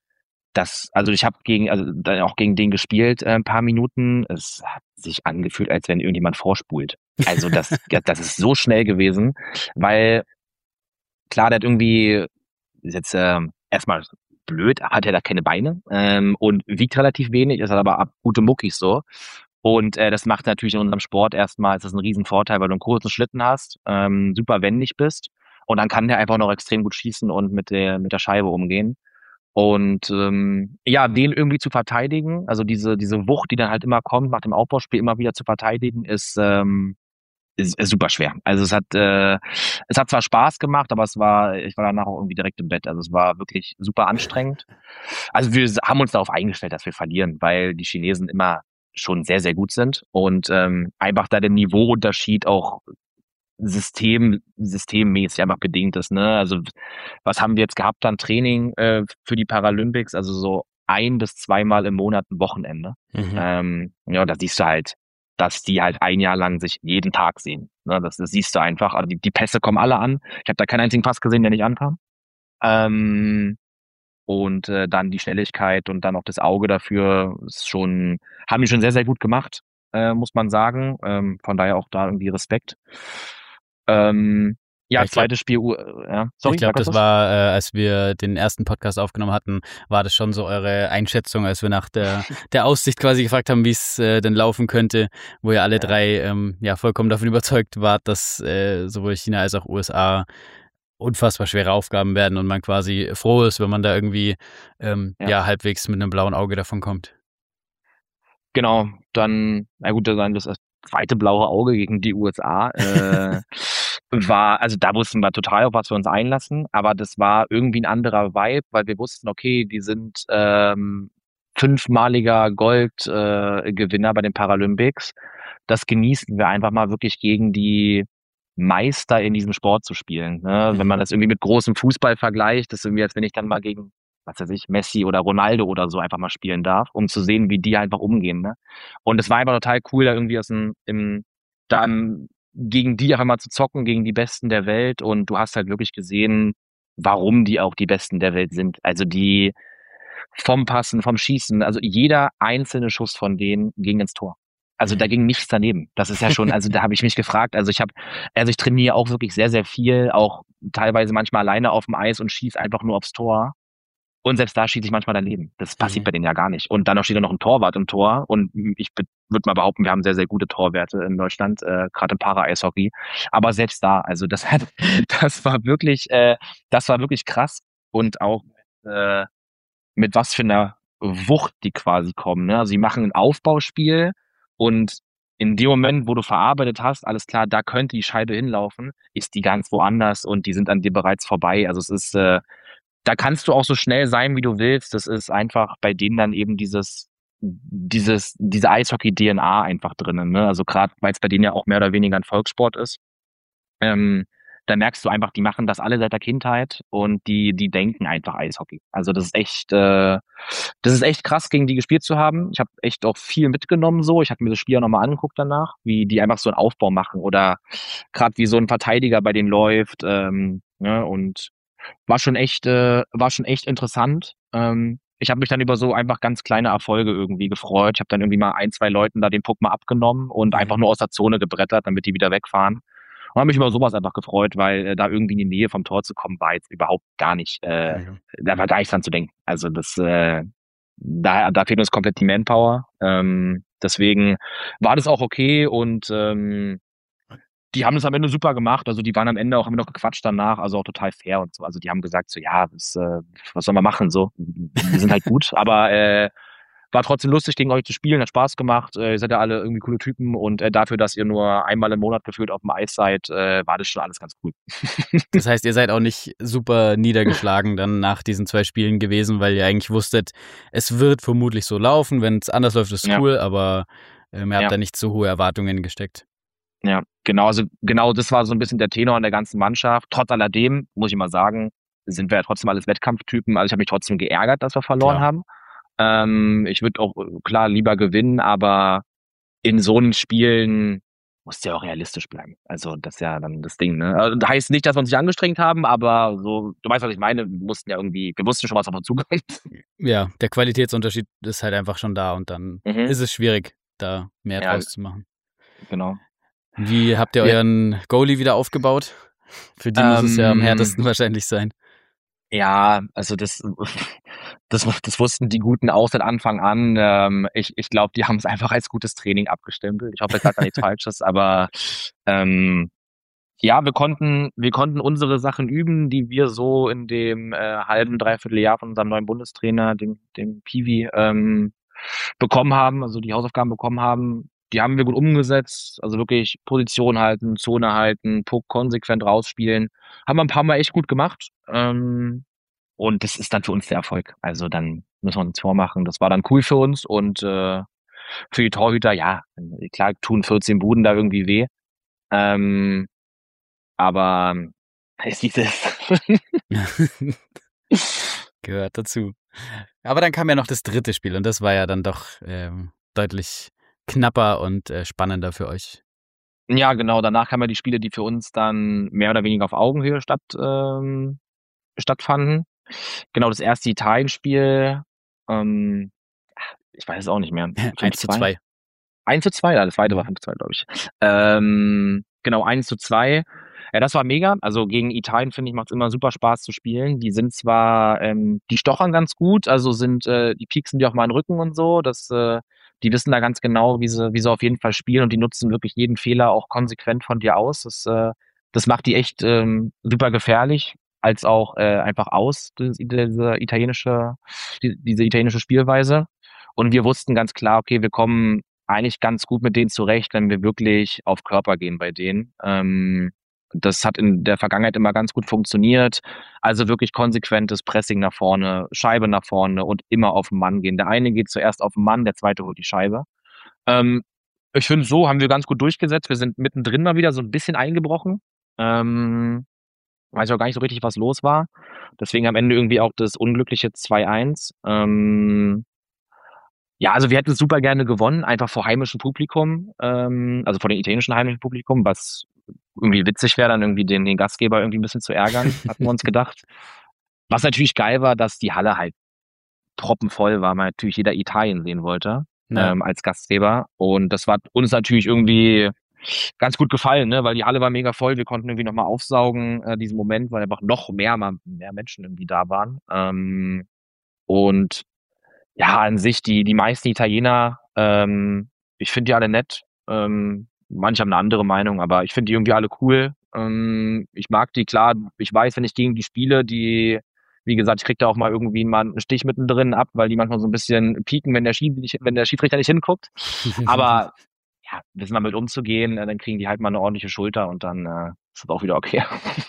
Das, also ich habe gegen, also dann auch gegen den gespielt, äh, ein paar Minuten. Es hat sich angefühlt, als wenn irgendjemand vorspult. Also das, ja, das ist so schnell gewesen, weil klar, der hat irgendwie, ist jetzt ähm, erstmal blöd, hat er da keine Beine ähm, und wiegt relativ wenig, ist halt aber ab gute Muckis so. Und äh, das macht natürlich in unserem Sport erstmal, ist das ein Riesenvorteil, weil du einen kurzen Schlitten hast, ähm, super wendig bist und dann kann der einfach noch extrem gut schießen und mit der mit der Scheibe umgehen. Und ähm, ja, den irgendwie zu verteidigen, also diese diese Wucht, die dann halt immer kommt, nach dem Aufbauspiel immer wieder zu verteidigen, ist ähm, ist, ist super schwer. Also es hat äh, es hat zwar Spaß gemacht, aber es war ich war danach auch irgendwie direkt im Bett. Also es war wirklich super anstrengend. Also wir haben uns darauf eingestellt, dass wir verlieren, weil die Chinesen immer schon sehr sehr gut sind und ähm, einfach da der Niveauunterschied auch System, systemmäßig einfach bedingt ist, ne? Also was haben wir jetzt gehabt an Training äh, für die Paralympics? Also so ein bis zweimal im Monat ein Wochenende. Mhm. Ähm, ja, da siehst du halt, dass die halt ein Jahr lang sich jeden Tag sehen. Ne? Das, das siehst du einfach. Also die, die Pässe kommen alle an. Ich habe da keinen einzigen Pass gesehen, der nicht ankam. Ähm, und äh, dann die Schnelligkeit und dann auch das Auge dafür ist schon, haben die schon sehr, sehr gut gemacht, äh, muss man sagen. Ähm, von daher auch da irgendwie Respekt. Ähm, Ja, ja, ich glaube, zweites Spiel, äh, ja, ich sorry, glaube, sag was das was? war, äh, als wir den ersten Podcast aufgenommen hatten, war das schon so eure Einschätzung, als wir nach der, der Aussicht quasi gefragt haben, wie es äh, denn laufen könnte, wo ihr alle Ja. drei ähm, ja vollkommen davon überzeugt wart, dass äh, sowohl China als auch U S A unfassbar schwere Aufgaben werden und man quasi froh ist, wenn man da irgendwie ähm, Ja. ja halbwegs mit einem blauen Auge davon kommt. Genau, dann, na gut, dann das zweite blaue Auge gegen die U S A äh, war, also da wussten wir total, auf was wir uns einlassen, aber das war irgendwie ein anderer Vibe, weil wir wussten, okay, die sind ähm, fünfmaliger Goldgewinner äh, Gewinner bei den Paralympics. Das genießen wir einfach mal wirklich gegen die Meister in diesem Sport zu spielen. Ne? Wenn man Mhm. das irgendwie mit großem Fußball vergleicht, das ist irgendwie, als wenn ich dann mal gegen was weiß ich, Messi oder Ronaldo oder so einfach mal spielen darf, um zu sehen, wie die einfach umgehen. Ne? Und es war einfach total cool, da irgendwie aus dem, im, da im, gegen die einfach mal zu zocken, gegen die Besten der Welt. Und du hast halt wirklich gesehen, warum die auch die Besten der Welt sind. Also die vom Passen, vom Schießen, also jeder einzelne Schuss von denen ging ins Tor. Also da Mhm. ging nichts daneben. Das ist ja schon, also da habe ich mich gefragt. Also ich habe, also ich trainiere auch wirklich sehr, sehr viel, auch teilweise manchmal alleine auf dem Eis und schieße einfach nur aufs Tor. Und selbst da schieße ich manchmal daneben. Das passiert Mhm. bei denen ja gar nicht. Und dann steht da noch ein Torwart im Tor. Und ich würde mal behaupten, wir haben sehr, sehr gute Torwerte in Deutschland, äh, gerade im Para-Eishockey. Aber selbst da, also das hat, das war wirklich, äh, das war wirklich krass. Und auch äh, mit was für einer Wucht die quasi kommen. Ne? Also sie machen ein Aufbauspiel und in dem Moment, wo du verarbeitet hast, alles klar, da könnte die Scheibe hinlaufen, ist die ganz woanders und die sind an dir bereits vorbei. Also es ist, äh, da kannst du auch so schnell sein, wie du willst. Das ist einfach bei denen dann eben dieses, dieses, diese Eishockey-D N A einfach drinnen. Ne? Also gerade, weil es bei denen ja auch mehr oder weniger ein Volkssport ist. Ähm, da merkst du einfach, die machen das alle seit der Kindheit und die, die denken einfach Eishockey. Also das ist echt, äh, das ist echt krass, gegen die gespielt zu haben. Ich habe echt auch viel mitgenommen so. Ich habe mir das Spiel auch nochmal angeguckt danach, wie die einfach so einen Aufbau machen oder gerade wie so ein Verteidiger bei denen läuft. Ähm, ne? Und war schon echt, äh, war schon echt interessant. Ähm, ich habe mich dann über so einfach ganz kleine Erfolge irgendwie gefreut. Ich habe dann irgendwie mal ein, zwei Leuten da den Puck mal abgenommen und Mhm. einfach nur aus der Zone gebrettert, damit die wieder wegfahren. Und habe mich über sowas einfach gefreut, weil äh, da irgendwie in die Nähe vom Tor zu kommen, war jetzt überhaupt gar nicht, äh, Ja. da war gar nichts dran zu denken. Also das, äh, da, da fehlt uns komplett die Manpower. Ähm, deswegen war das auch okay und ähm, die haben das am Ende super gemacht. Also die waren am Ende auch, haben wir noch gequatscht danach, also auch total fair und so. Also die haben gesagt so, ja, das, äh, was soll man machen so? Wir sind halt gut, aber äh, war trotzdem lustig, gegen euch zu spielen, hat Spaß gemacht. Äh, ihr seid ja alle irgendwie coole Typen und äh, dafür, dass ihr nur einmal im Monat gefühlt auf dem Eis seid, äh, war das schon alles ganz cool. Das heißt, ihr seid auch nicht super niedergeschlagen dann nach diesen zwei Spielen gewesen, weil ihr eigentlich wusstet, es wird vermutlich so laufen. Wenn es anders läuft, ist Ja. cool, aber ähm, ihr habt Ja. da nicht so hohe Erwartungen gesteckt. Ja, genau, also genau das war so ein bisschen der Tenor an der ganzen Mannschaft. Trotz alledem, muss ich mal sagen, sind wir ja trotzdem alles Wettkampftypen. Also ich habe mich trotzdem geärgert, dass wir verloren Klar. haben. Ähm, ich würde auch äh, klar lieber gewinnen, aber in so einen Spielen musst du ja auch realistisch bleiben. Also das ist ja dann das Ding, ne? Also, das heißt nicht, dass wir uns nicht angestrengt haben, aber so, du weißt, was ich meine, wir mussten ja irgendwie, wir wussten schon, was auf uns zukommt. Ja, der Qualitätsunterschied ist halt einfach schon da und dann Mhm. ist es schwierig, da mehr Ja. draus zu machen. Genau. Wie habt ihr Ja. euren Goalie wieder aufgebaut? Für die muss es ja am Ähm, härtesten wahrscheinlich sein. Ja, also das, das, das wussten die Guten auch seit Anfang an. Ähm, ich ich glaube, die haben es einfach als gutes Training abgestempelt. Ich hoffe, ich sage da nichts Falsches, aber ähm, ja, wir konnten, wir konnten unsere Sachen üben, die wir so in dem äh, halben, dreiviertel Jahr von unserem neuen Bundestrainer, dem, dem Piwi, ähm, bekommen haben, also die Hausaufgaben bekommen haben. Die haben wir gut umgesetzt, also wirklich Position halten, Zone halten, Puck konsequent rausspielen. Haben wir ein paar Mal echt gut gemacht. Ähm, und das ist dann für uns der Erfolg. Also dann müssen wir uns vormachen. Das war dann cool für uns und äh, für die Torhüter, ja, klar tun vierzehn Buden da irgendwie weh. Ähm, aber es ist es. Gehört dazu. Aber dann kam ja noch das dritte Spiel und das war ja dann doch ähm, deutlich knapper und äh, spannender für euch. Ja, genau. Danach kamen ja die Spiele, die für uns dann mehr oder weniger auf Augenhöhe statt, ähm, stattfanden. Genau, das erste Italien-Spiel, ähm, ich weiß es auch nicht mehr. eins zu zwei. eins zu zwei, ja, das zweite war Mhm. fünf zu zwei, glaube ich. Ähm, genau, eins zu zwei. Ja, das war mega. Also gegen Italien, finde ich, macht es immer super Spaß zu spielen. Die sind zwar, ähm, die stochern ganz gut, also sind, äh, die pieksen dir auch mal in den Rücken und so. Das, äh, die wissen da ganz genau, wie sie, wie sie auf jeden Fall spielen und die nutzen wirklich jeden Fehler auch konsequent von dir aus. Das, äh, das macht die echt ähm, super gefährlich, als auch äh, einfach aus, diese, diese italienische, die, diese italienische Spielweise. Und wir wussten ganz klar, okay, wir kommen eigentlich ganz gut mit denen zurecht, wenn wir wirklich auf Körper gehen bei denen. Ähm, das hat in der Vergangenheit immer ganz gut funktioniert. Also wirklich konsequentes Pressing nach vorne, Scheibe nach vorne und immer auf den Mann gehen. Der eine geht zuerst auf den Mann, der zweite holt die Scheibe. Ähm, ich finde, so haben wir ganz gut durchgesetzt. Wir sind mittendrin mal wieder so ein bisschen eingebrochen. Ähm, weiß ich auch gar nicht so richtig, was los war. Deswegen am Ende irgendwie auch das unglückliche zwei eins. Ähm, ja, also wir hätten es super gerne gewonnen, einfach vor heimischem Publikum, ähm, also vor dem italienischen heimischen Publikum, was irgendwie witzig wäre, dann irgendwie den, den Gastgeber irgendwie ein bisschen zu ärgern, hatten wir uns gedacht. Was natürlich geil war, dass die Halle halt proppenvoll war, weil natürlich jeder Italien sehen wollte, Ja. ähm, als Gastgeber. Und das war uns natürlich irgendwie ganz gut gefallen, ne? Weil die Halle war mega voll. Wir konnten irgendwie nochmal aufsaugen, äh, diesen Moment, weil einfach noch mehr, mal mehr Menschen irgendwie da waren. Ähm, und ja, an sich, die, die meisten Italiener, ähm, ich finde die alle nett. Ähm, manche haben eine andere Meinung, aber ich finde die irgendwie alle cool. Ähm, ich mag die, klar. Ich weiß, wenn ich gegen die spiele, die, wie gesagt, ich krieg da auch mal irgendwie mal einen Stich mittendrin ab, weil die manchmal so ein bisschen pieken, wenn der, Schied, wenn der Schiedsrichter nicht hinguckt. Aber ja, wissen wir mit umzugehen, äh, dann kriegen die halt mal eine ordentliche Schulter und dann äh, ist das auch wieder okay.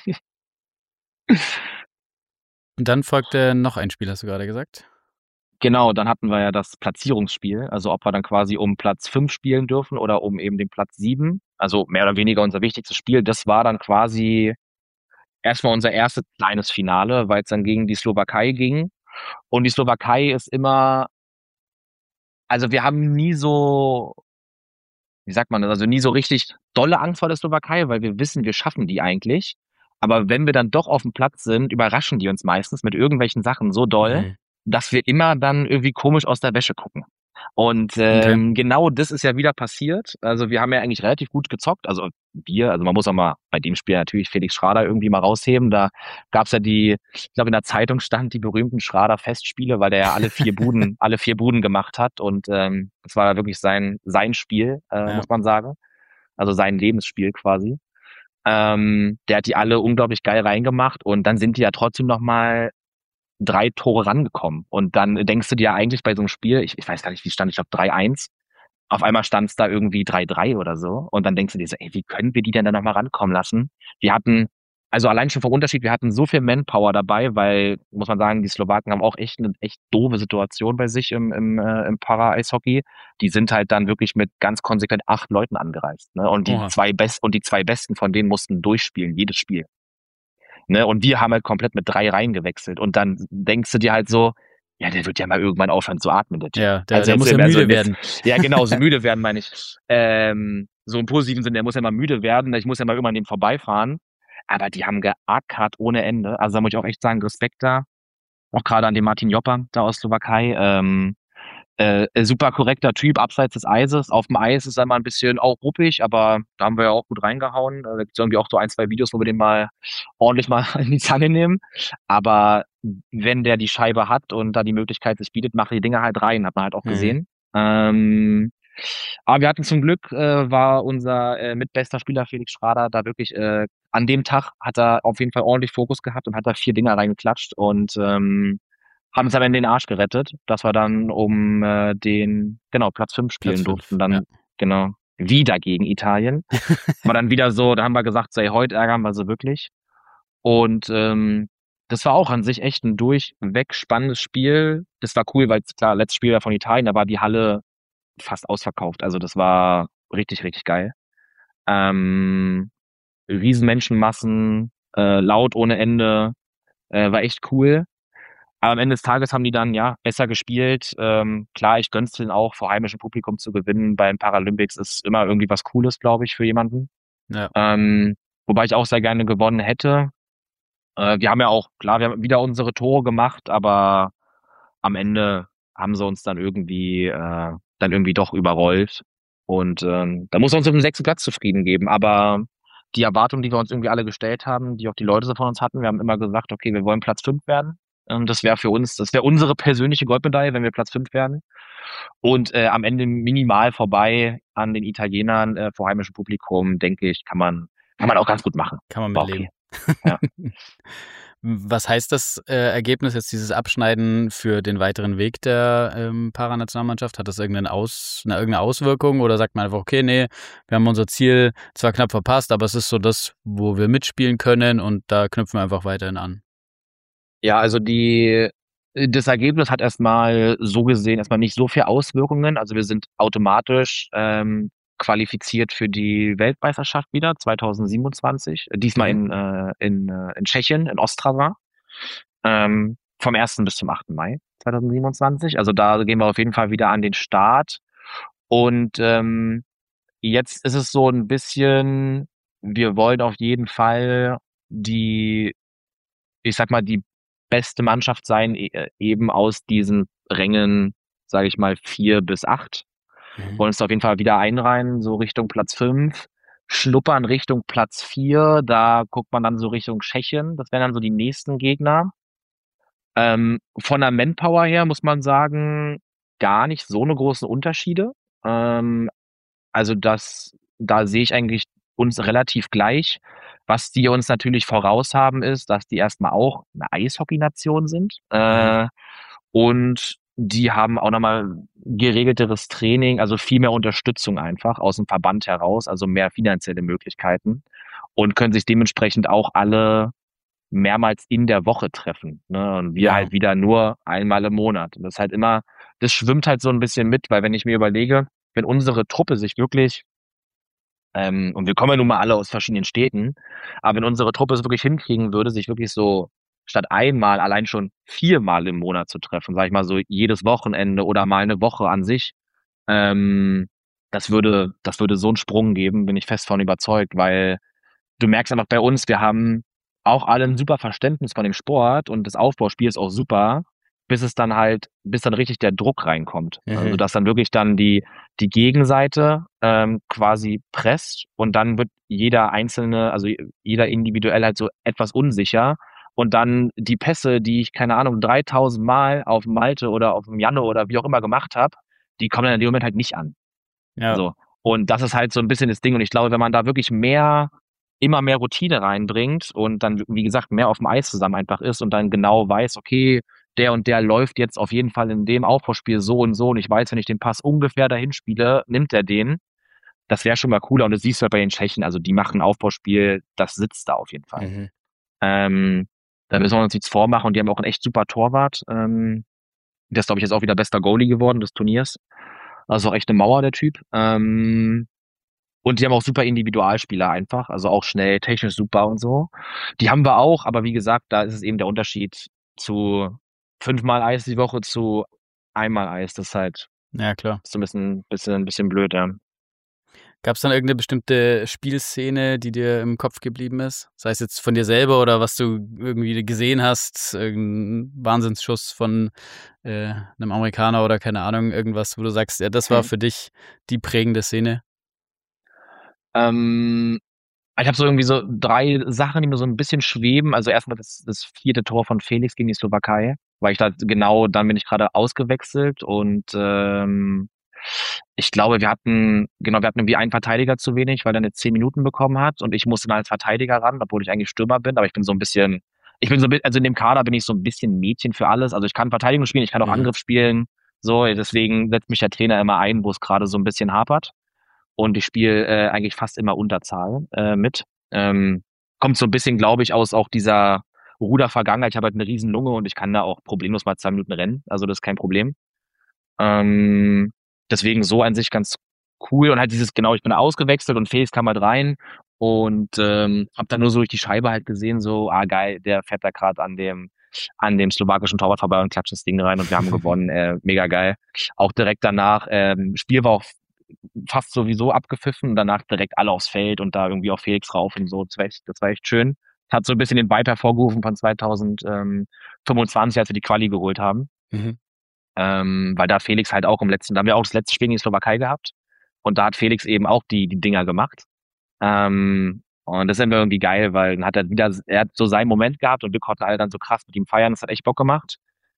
Und dann folgte noch ein Spiel, hast du gerade gesagt? Genau, dann hatten wir ja das Platzierungsspiel, also ob wir dann quasi um Platz fünf spielen dürfen oder um eben den Platz sieben. Also mehr oder weniger unser wichtigstes Spiel. Das war dann quasi erstmal unser erstes kleines Finale, weil es dann gegen die Slowakei ging. Und die Slowakei ist immer, also wir haben nie so, wie sagt man das, also nie so richtig dolle Angst vor der Slowakei, weil wir wissen, wir schaffen die eigentlich. Aber wenn wir dann doch auf dem Platz sind, überraschen die uns meistens mit irgendwelchen Sachen so doll, Mhm. dass wir immer dann irgendwie komisch aus der Wäsche gucken. Und ähm, okay. genau das ist ja wieder passiert. Also wir haben ja eigentlich relativ gut gezockt. Also wir, also man muss auch mal bei dem Spiel natürlich Felix Schrader irgendwie mal rausheben. Da gab's ja die, ich glaube in der Zeitung stand die berühmten Schrader-Festspiele, weil der ja alle vier Buden, alle vier Buden gemacht hat. Und ähm, das war ja wirklich sein sein Spiel, äh, ja. muss man sagen. Also sein Lebensspiel quasi. Ähm, der hat die alle unglaublich geil reingemacht und dann sind die ja trotzdem noch mal drei Tore rangekommen. Und dann denkst du dir ja eigentlich bei so einem Spiel, ich, ich weiß gar nicht, wie stand, ich glaube drei eins, auf einmal stand es da irgendwie drei drei oder so. Und dann denkst du dir so, ey, wie können wir die denn da nochmal rankommen lassen? Wir hatten, also allein schon vom Unterschied, wir hatten so viel Manpower dabei, weil, muss man sagen, die Slowaken haben auch echt eine echt doofe Situation bei sich im, im, äh, im Para-Eishockey. Die sind halt dann wirklich mit ganz konsequent acht Leuten angereist. Ne? Und die Oha. zwei Best und die zwei Besten von denen mussten durchspielen, jedes Spiel. Ne, und wir haben halt komplett mit drei Reihen gewechselt. Und dann denkst du dir halt so, ja, der wird ja mal irgendwann aufhören zu atmen, der Typ. Ja, der, also der muss ja also, müde werden. Ja, genau, so müde werden, meine ich. Ähm, so im positiven Sinne, der muss ja mal müde werden. Ich muss ja mal irgendwann an dem vorbeifahren. Aber die haben geackert ohne Ende. Also da muss ich auch echt sagen, Respekt da. Auch gerade an den Martin Joppa da aus Slowakei. Ähm, Äh, super korrekter Typ, abseits des Eises. Auf dem Eis ist er mal ein bisschen auch ruppig, aber da haben wir ja auch gut reingehauen. Da gibt es irgendwie auch so ein, zwei Videos, wo wir den mal ordentlich mal in die Zange nehmen. Aber wenn der die Scheibe hat und da die Möglichkeit sich bietet, macht die Dinger halt rein, hat man halt auch Mhm. gesehen. Ähm, aber wir hatten zum Glück, äh, war unser äh, mitbester Spieler Felix Schrader da wirklich, äh, an dem Tag hat er auf jeden Fall ordentlich Fokus gehabt und hat da vier Dinger reingeklatscht und ähm, haben es am Ende den Arsch gerettet, dass wir dann um äh, den, genau, Platz fünf spielen Platz fünf, durften. Dann, ja. genau, wieder gegen Italien. War dann wieder so, da haben wir gesagt, so, ey, heute ärgern wir sie wirklich. Und ähm, das war auch an sich echt ein durchweg spannendes Spiel. Das war cool, weil klar, letztes Spiel war von Italien, da war die Halle fast ausverkauft. Also das war richtig, richtig geil. Ähm, Riesenmenschenmassen, äh, laut ohne Ende, äh, war echt cool. Aber am Ende des Tages haben die dann, ja, besser gespielt. Ähm, klar, ich gönn's denen auch, vor heimischem Publikum zu gewinnen beim Paralympics ist immer irgendwie was Cooles, glaube ich, für jemanden. Ja. Ähm, wobei ich auch sehr gerne gewonnen hätte. Äh, wir haben ja auch, klar, wir haben wieder unsere Tore gemacht, aber am Ende haben sie uns dann irgendwie, äh, dann irgendwie doch überrollt. Und ähm, da muss er uns auf dem sechsten Platz zufrieden geben. Aber die Erwartungen, die wir uns irgendwie alle gestellt haben, die auch die Leute so von uns hatten, wir haben immer gesagt, okay, wir wollen Platz fünf werden. Ähm, das wäre für uns, das wäre unsere persönliche Goldmedaille, wenn wir Platz fünf werden. Und äh, am Ende minimal vorbei an den Italienern äh, vor heimischem Publikum, denke ich, kann man, kann man auch ganz gut machen. Kann man War mitleben. okay. Ja. Was heißt das äh, Ergebnis jetzt, dieses Abschneiden für den weiteren Weg der ähm, Paranationalmannschaft? Hat das irgendeine, Aus, eine, irgendeine Auswirkung oder sagt man einfach, okay, nee, wir haben unser Ziel zwar knapp verpasst, aber es ist so das, wo wir mitspielen können und da knüpfen wir einfach weiterhin an? Ja, also die, das Ergebnis hat erstmal so gesehen erstmal nicht so viel Auswirkungen. Also wir sind automatisch ähm, qualifiziert für die Weltmeisterschaft wieder zwanzig siebenundzwanzig. Diesmal in, äh, in, äh, in Tschechien, in Ostrava. Ähm, vom ersten bis zum achten Mai zwanzig siebenundzwanzig. Also da gehen wir auf jeden Fall wieder an den Start. Und ähm, jetzt ist es so ein bisschen, wir wollen auf jeden Fall die, ich sag mal, die beste Mannschaft sein, e- eben aus diesen Rängen, sage ich mal, vier bis acht. Mhm. Wollen uns auf jeden Fall wieder einreihen, so Richtung Platz fünf. Schnuppern Richtung Platz vier. Da guckt man dann so Richtung Tschechien. Das wären dann so die nächsten Gegner. Ähm, von der Manpower her muss man sagen, gar nicht so eine großen Unterschiede. Ähm, also das, da sehe ich eigentlich uns relativ gleich. Was die uns natürlich voraus haben, ist, dass die erstmal auch eine Eishockey-Nation sind. Äh, und die haben auch nochmal geregelteres Training, also viel mehr Unterstützung einfach aus dem Verband heraus, also mehr finanzielle Möglichkeiten und können sich dementsprechend auch alle mehrmals in der Woche treffen. Ne? Und wir Ja. halt wieder nur einmal im Monat. Und das ist halt immer, das schwimmt halt so ein bisschen mit, weil wenn ich mir überlege, wenn unsere Truppe sich wirklich, ähm, und wir kommen ja nun mal alle aus verschiedenen Städten, aber wenn unsere Truppe es wirklich hinkriegen würde, sich wirklich so statt einmal allein schon viermal im Monat zu treffen, sag ich mal so jedes Wochenende oder mal eine Woche an sich, ähm, das würde, das würde so einen Sprung geben, bin ich fest von überzeugt, weil du merkst einfach bei uns, wir haben auch alle ein super Verständnis von dem Sport und das Aufbauspiel ist auch super. bis es dann halt, bis dann richtig der Druck reinkommt. Mhm. Also dass dann wirklich dann die, die Gegenseite ähm, quasi presst und dann wird jeder einzelne, also jeder individuell halt so etwas unsicher. Und dann die Pässe, die ich, keine Ahnung, dreitausend Mal auf Malte oder auf dem Janne oder wie auch immer gemacht habe, die kommen dann in dem Moment halt nicht an. Ja. So. Und das ist halt so ein bisschen das Ding. Und ich glaube, wenn man da wirklich mehr, immer mehr Routine reinbringt und dann, wie gesagt, mehr auf dem Eis zusammen einfach ist und dann genau weiß, okay, der und der läuft jetzt auf jeden Fall in dem Aufbauspiel so und so und ich weiß, wenn ich den Pass ungefähr dahin spiele, nimmt er den. Das wäre schon mal cooler. Und das siehst du halt bei den Tschechen. Also die machen ein Aufbauspiel, das sitzt da auf jeden Fall. Mhm. Ähm, da müssen wir uns nichts vormachen. Und die haben auch einen echt super Torwart. Ähm, der ist, glaube ich, jetzt auch wieder bester Goalie geworden des Turniers. Also auch echt eine Mauer, der Typ. Ähm, und die haben auch super Individualspieler einfach. Also auch schnell, technisch super und so. Die haben wir auch. Aber wie gesagt, da ist es eben der Unterschied zu fünfmal Eis die Woche zu einmal Eis. Das ist halt Ja, klar. so ein bisschen, bisschen, bisschen blöd, ja. Gab es dann irgendeine bestimmte Spielszene, die dir im Kopf geblieben ist? Sei es jetzt von dir selber oder was du irgendwie gesehen hast, irgendein Wahnsinnsschuss von äh, einem Amerikaner oder keine Ahnung, irgendwas, wo du sagst, ja, das war Mhm. für dich die prägende Szene? Ähm, ich habe so irgendwie so drei Sachen, die mir so ein bisschen schweben. Also erstmal das, das vierte Tor von Felix gegen die Slowakei, weil ich da genau, dann bin ich gerade ausgewechselt und ähm, ich glaube, wir hatten, genau, wir hatten irgendwie einen Verteidiger zu wenig, weil er eine zehn Minuten bekommen hat und ich musste dann als Verteidiger ran, obwohl ich eigentlich Stürmer bin, aber ich bin so ein bisschen, ich bin so, ein bi- also in dem Kader bin ich so ein bisschen Mädchen für alles. Also ich kann Verteidigung spielen, ich kann auch Mhm. Angriff spielen, so, deswegen setzt mich der Trainer immer ein, wo es gerade so ein bisschen hapert. Und ich spiele äh, eigentlich fast immer Unterzahl äh, mit. Ähm, kommt so ein bisschen, glaube ich, aus auch dieser Ruder-Vergangenheit. Ich habe halt eine riesen Lunge und ich kann da auch problemlos mal zwei Minuten rennen. Also das ist kein Problem. Ähm, deswegen so an sich ganz cool. Und halt dieses, genau, ich bin ausgewechselt und Felix kam halt rein und ähm, habe dann nur so durch die Scheibe halt gesehen, so, ah geil, der fährt da gerade an dem an dem slowakischen Torwart vorbei und klatscht das Ding rein und wir haben gewonnen. Äh, mega geil. Auch direkt danach, ähm, Spiel war auch fast sowieso abgepfiffen und danach direkt alle aufs Feld und da irgendwie auch Felix rauf und so. Das war echt, das war echt schön. Hat so ein bisschen den Vibe hervorgerufen von zwanzig fünfundzwanzig, als wir die Quali geholt haben. Mhm. Ähm, weil da Felix halt auch im letzten, da haben wir auch das letzte Spiel gegen die Slowakei gehabt und da hat Felix eben auch die, die Dinger gemacht. Ähm, und das ist immer irgendwie geil, weil dann hat er wieder, er hat so seinen Moment gehabt und wir konnten alle dann so krass mit ihm feiern. Das hat echt Bock gemacht.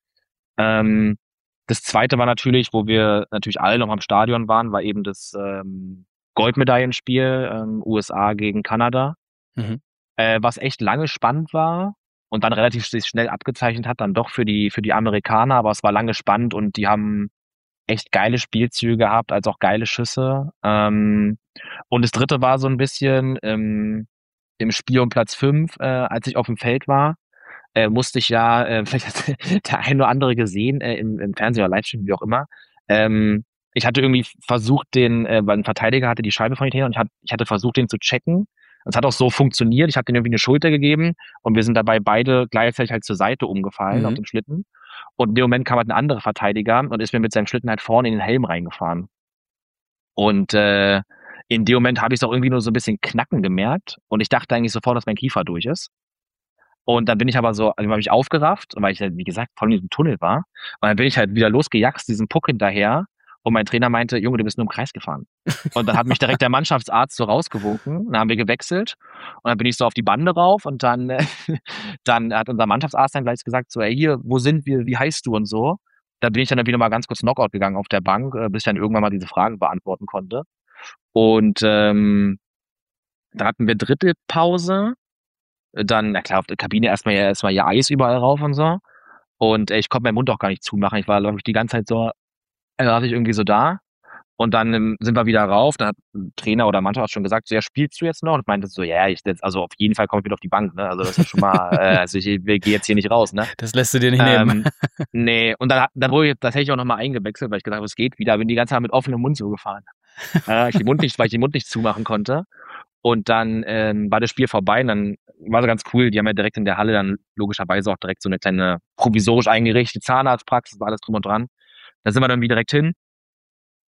Ähm, das zweite war natürlich, wo wir natürlich alle noch am Stadion waren, war eben das ähm, Goldmedaillenspiel ähm, U S A gegen Kanada, Mhm. äh, was echt lange spannend war und dann relativ sich schnell abgezeichnet hat, dann doch für die für die Amerikaner, aber es war lange spannend und die haben echt geile Spielzüge gehabt, als auch geile Schüsse. Ähm, und das dritte war so ein bisschen ähm, im Spiel um Platz fünf, äh, als ich auf dem Feld war, äh, musste ich ja, äh, vielleicht hat der ein oder andere gesehen, äh, im, im Fernsehen oder Livestream, wie auch immer. Ähm, ich hatte irgendwie versucht, den, äh, weil ein Verteidiger hatte die Scheibe von Italien und ich, hat, ich hatte versucht, den zu checken. Es hat auch so funktioniert. Ich habe den irgendwie eine Schulter gegeben und wir sind dabei beide gleichzeitig halt zur Seite umgefallen Mhm. auf dem Schlitten. Und in dem Moment kam halt ein anderer Verteidiger und ist mir mit seinem Schlitten halt vorne in den Helm reingefahren. Und äh, in dem Moment habe ich es auch irgendwie nur so ein bisschen knacken gemerkt und ich dachte eigentlich sofort, dass mein Kiefer durch ist. Und dann bin ich aber so, also habe ich aufgerafft, weil ich halt, wie gesagt, voll in diesem Tunnel war. Und dann bin ich halt wieder losgejaxt, diesen Puck hinterher. Und mein Trainer meinte, Junge, du bist nur im Kreis gefahren. Und dann hat mich direkt der Mannschaftsarzt so rausgewunken. Dann haben wir gewechselt. Und dann bin ich so auf die Bande rauf. Und dann, äh, dann hat unser Mannschaftsarzt dann gleich gesagt, so, ey, hier, wo sind wir? Wie heißt du und so? Da bin ich dann wieder mal ganz kurz Knockout gegangen auf der Bank, äh, bis ich dann irgendwann mal diese Fragen beantworten konnte. Und ähm, dann hatten wir Drittelpause. Dann, na klar, auf der Kabine erstmal ja, erstmal ja Eis überall rauf und so. Und äh, ich konnte meinen Mund auch gar nicht zumachen. Ich war, glaube ich, die ganze Zeit so, äh, hatte ich irgendwie so da. Und dann ähm, sind wir wieder rauf. Dann hat ein Trainer oder Mannschaft schon gesagt, so, ja, spielst du jetzt noch? Und ich meinte so, ja, ich jetzt, also auf jeden Fall komme ich wieder auf die Bank, ne? Also das ist schon mal, äh, also ich, ich gehe jetzt hier nicht raus, ne? Das lässt du dir nicht nehmen. Ähm, nee, und dann, hat- dann wurde ich, das hätte ich auch nochmal eingewechselt, weil ich gedacht habe, es geht wieder. Bin die ganze Zeit mit offenem Mund so gefahren. Äh, ich den Mund nicht, weil ich den Mund nicht zumachen konnte. Und dann ähm, war das Spiel vorbei und dann war so ganz cool. Die haben ja direkt in der Halle dann logischerweise auch direkt so eine kleine provisorisch eingerichtete Zahnarztpraxis, war alles drum und dran. Da sind wir dann wieder direkt hin.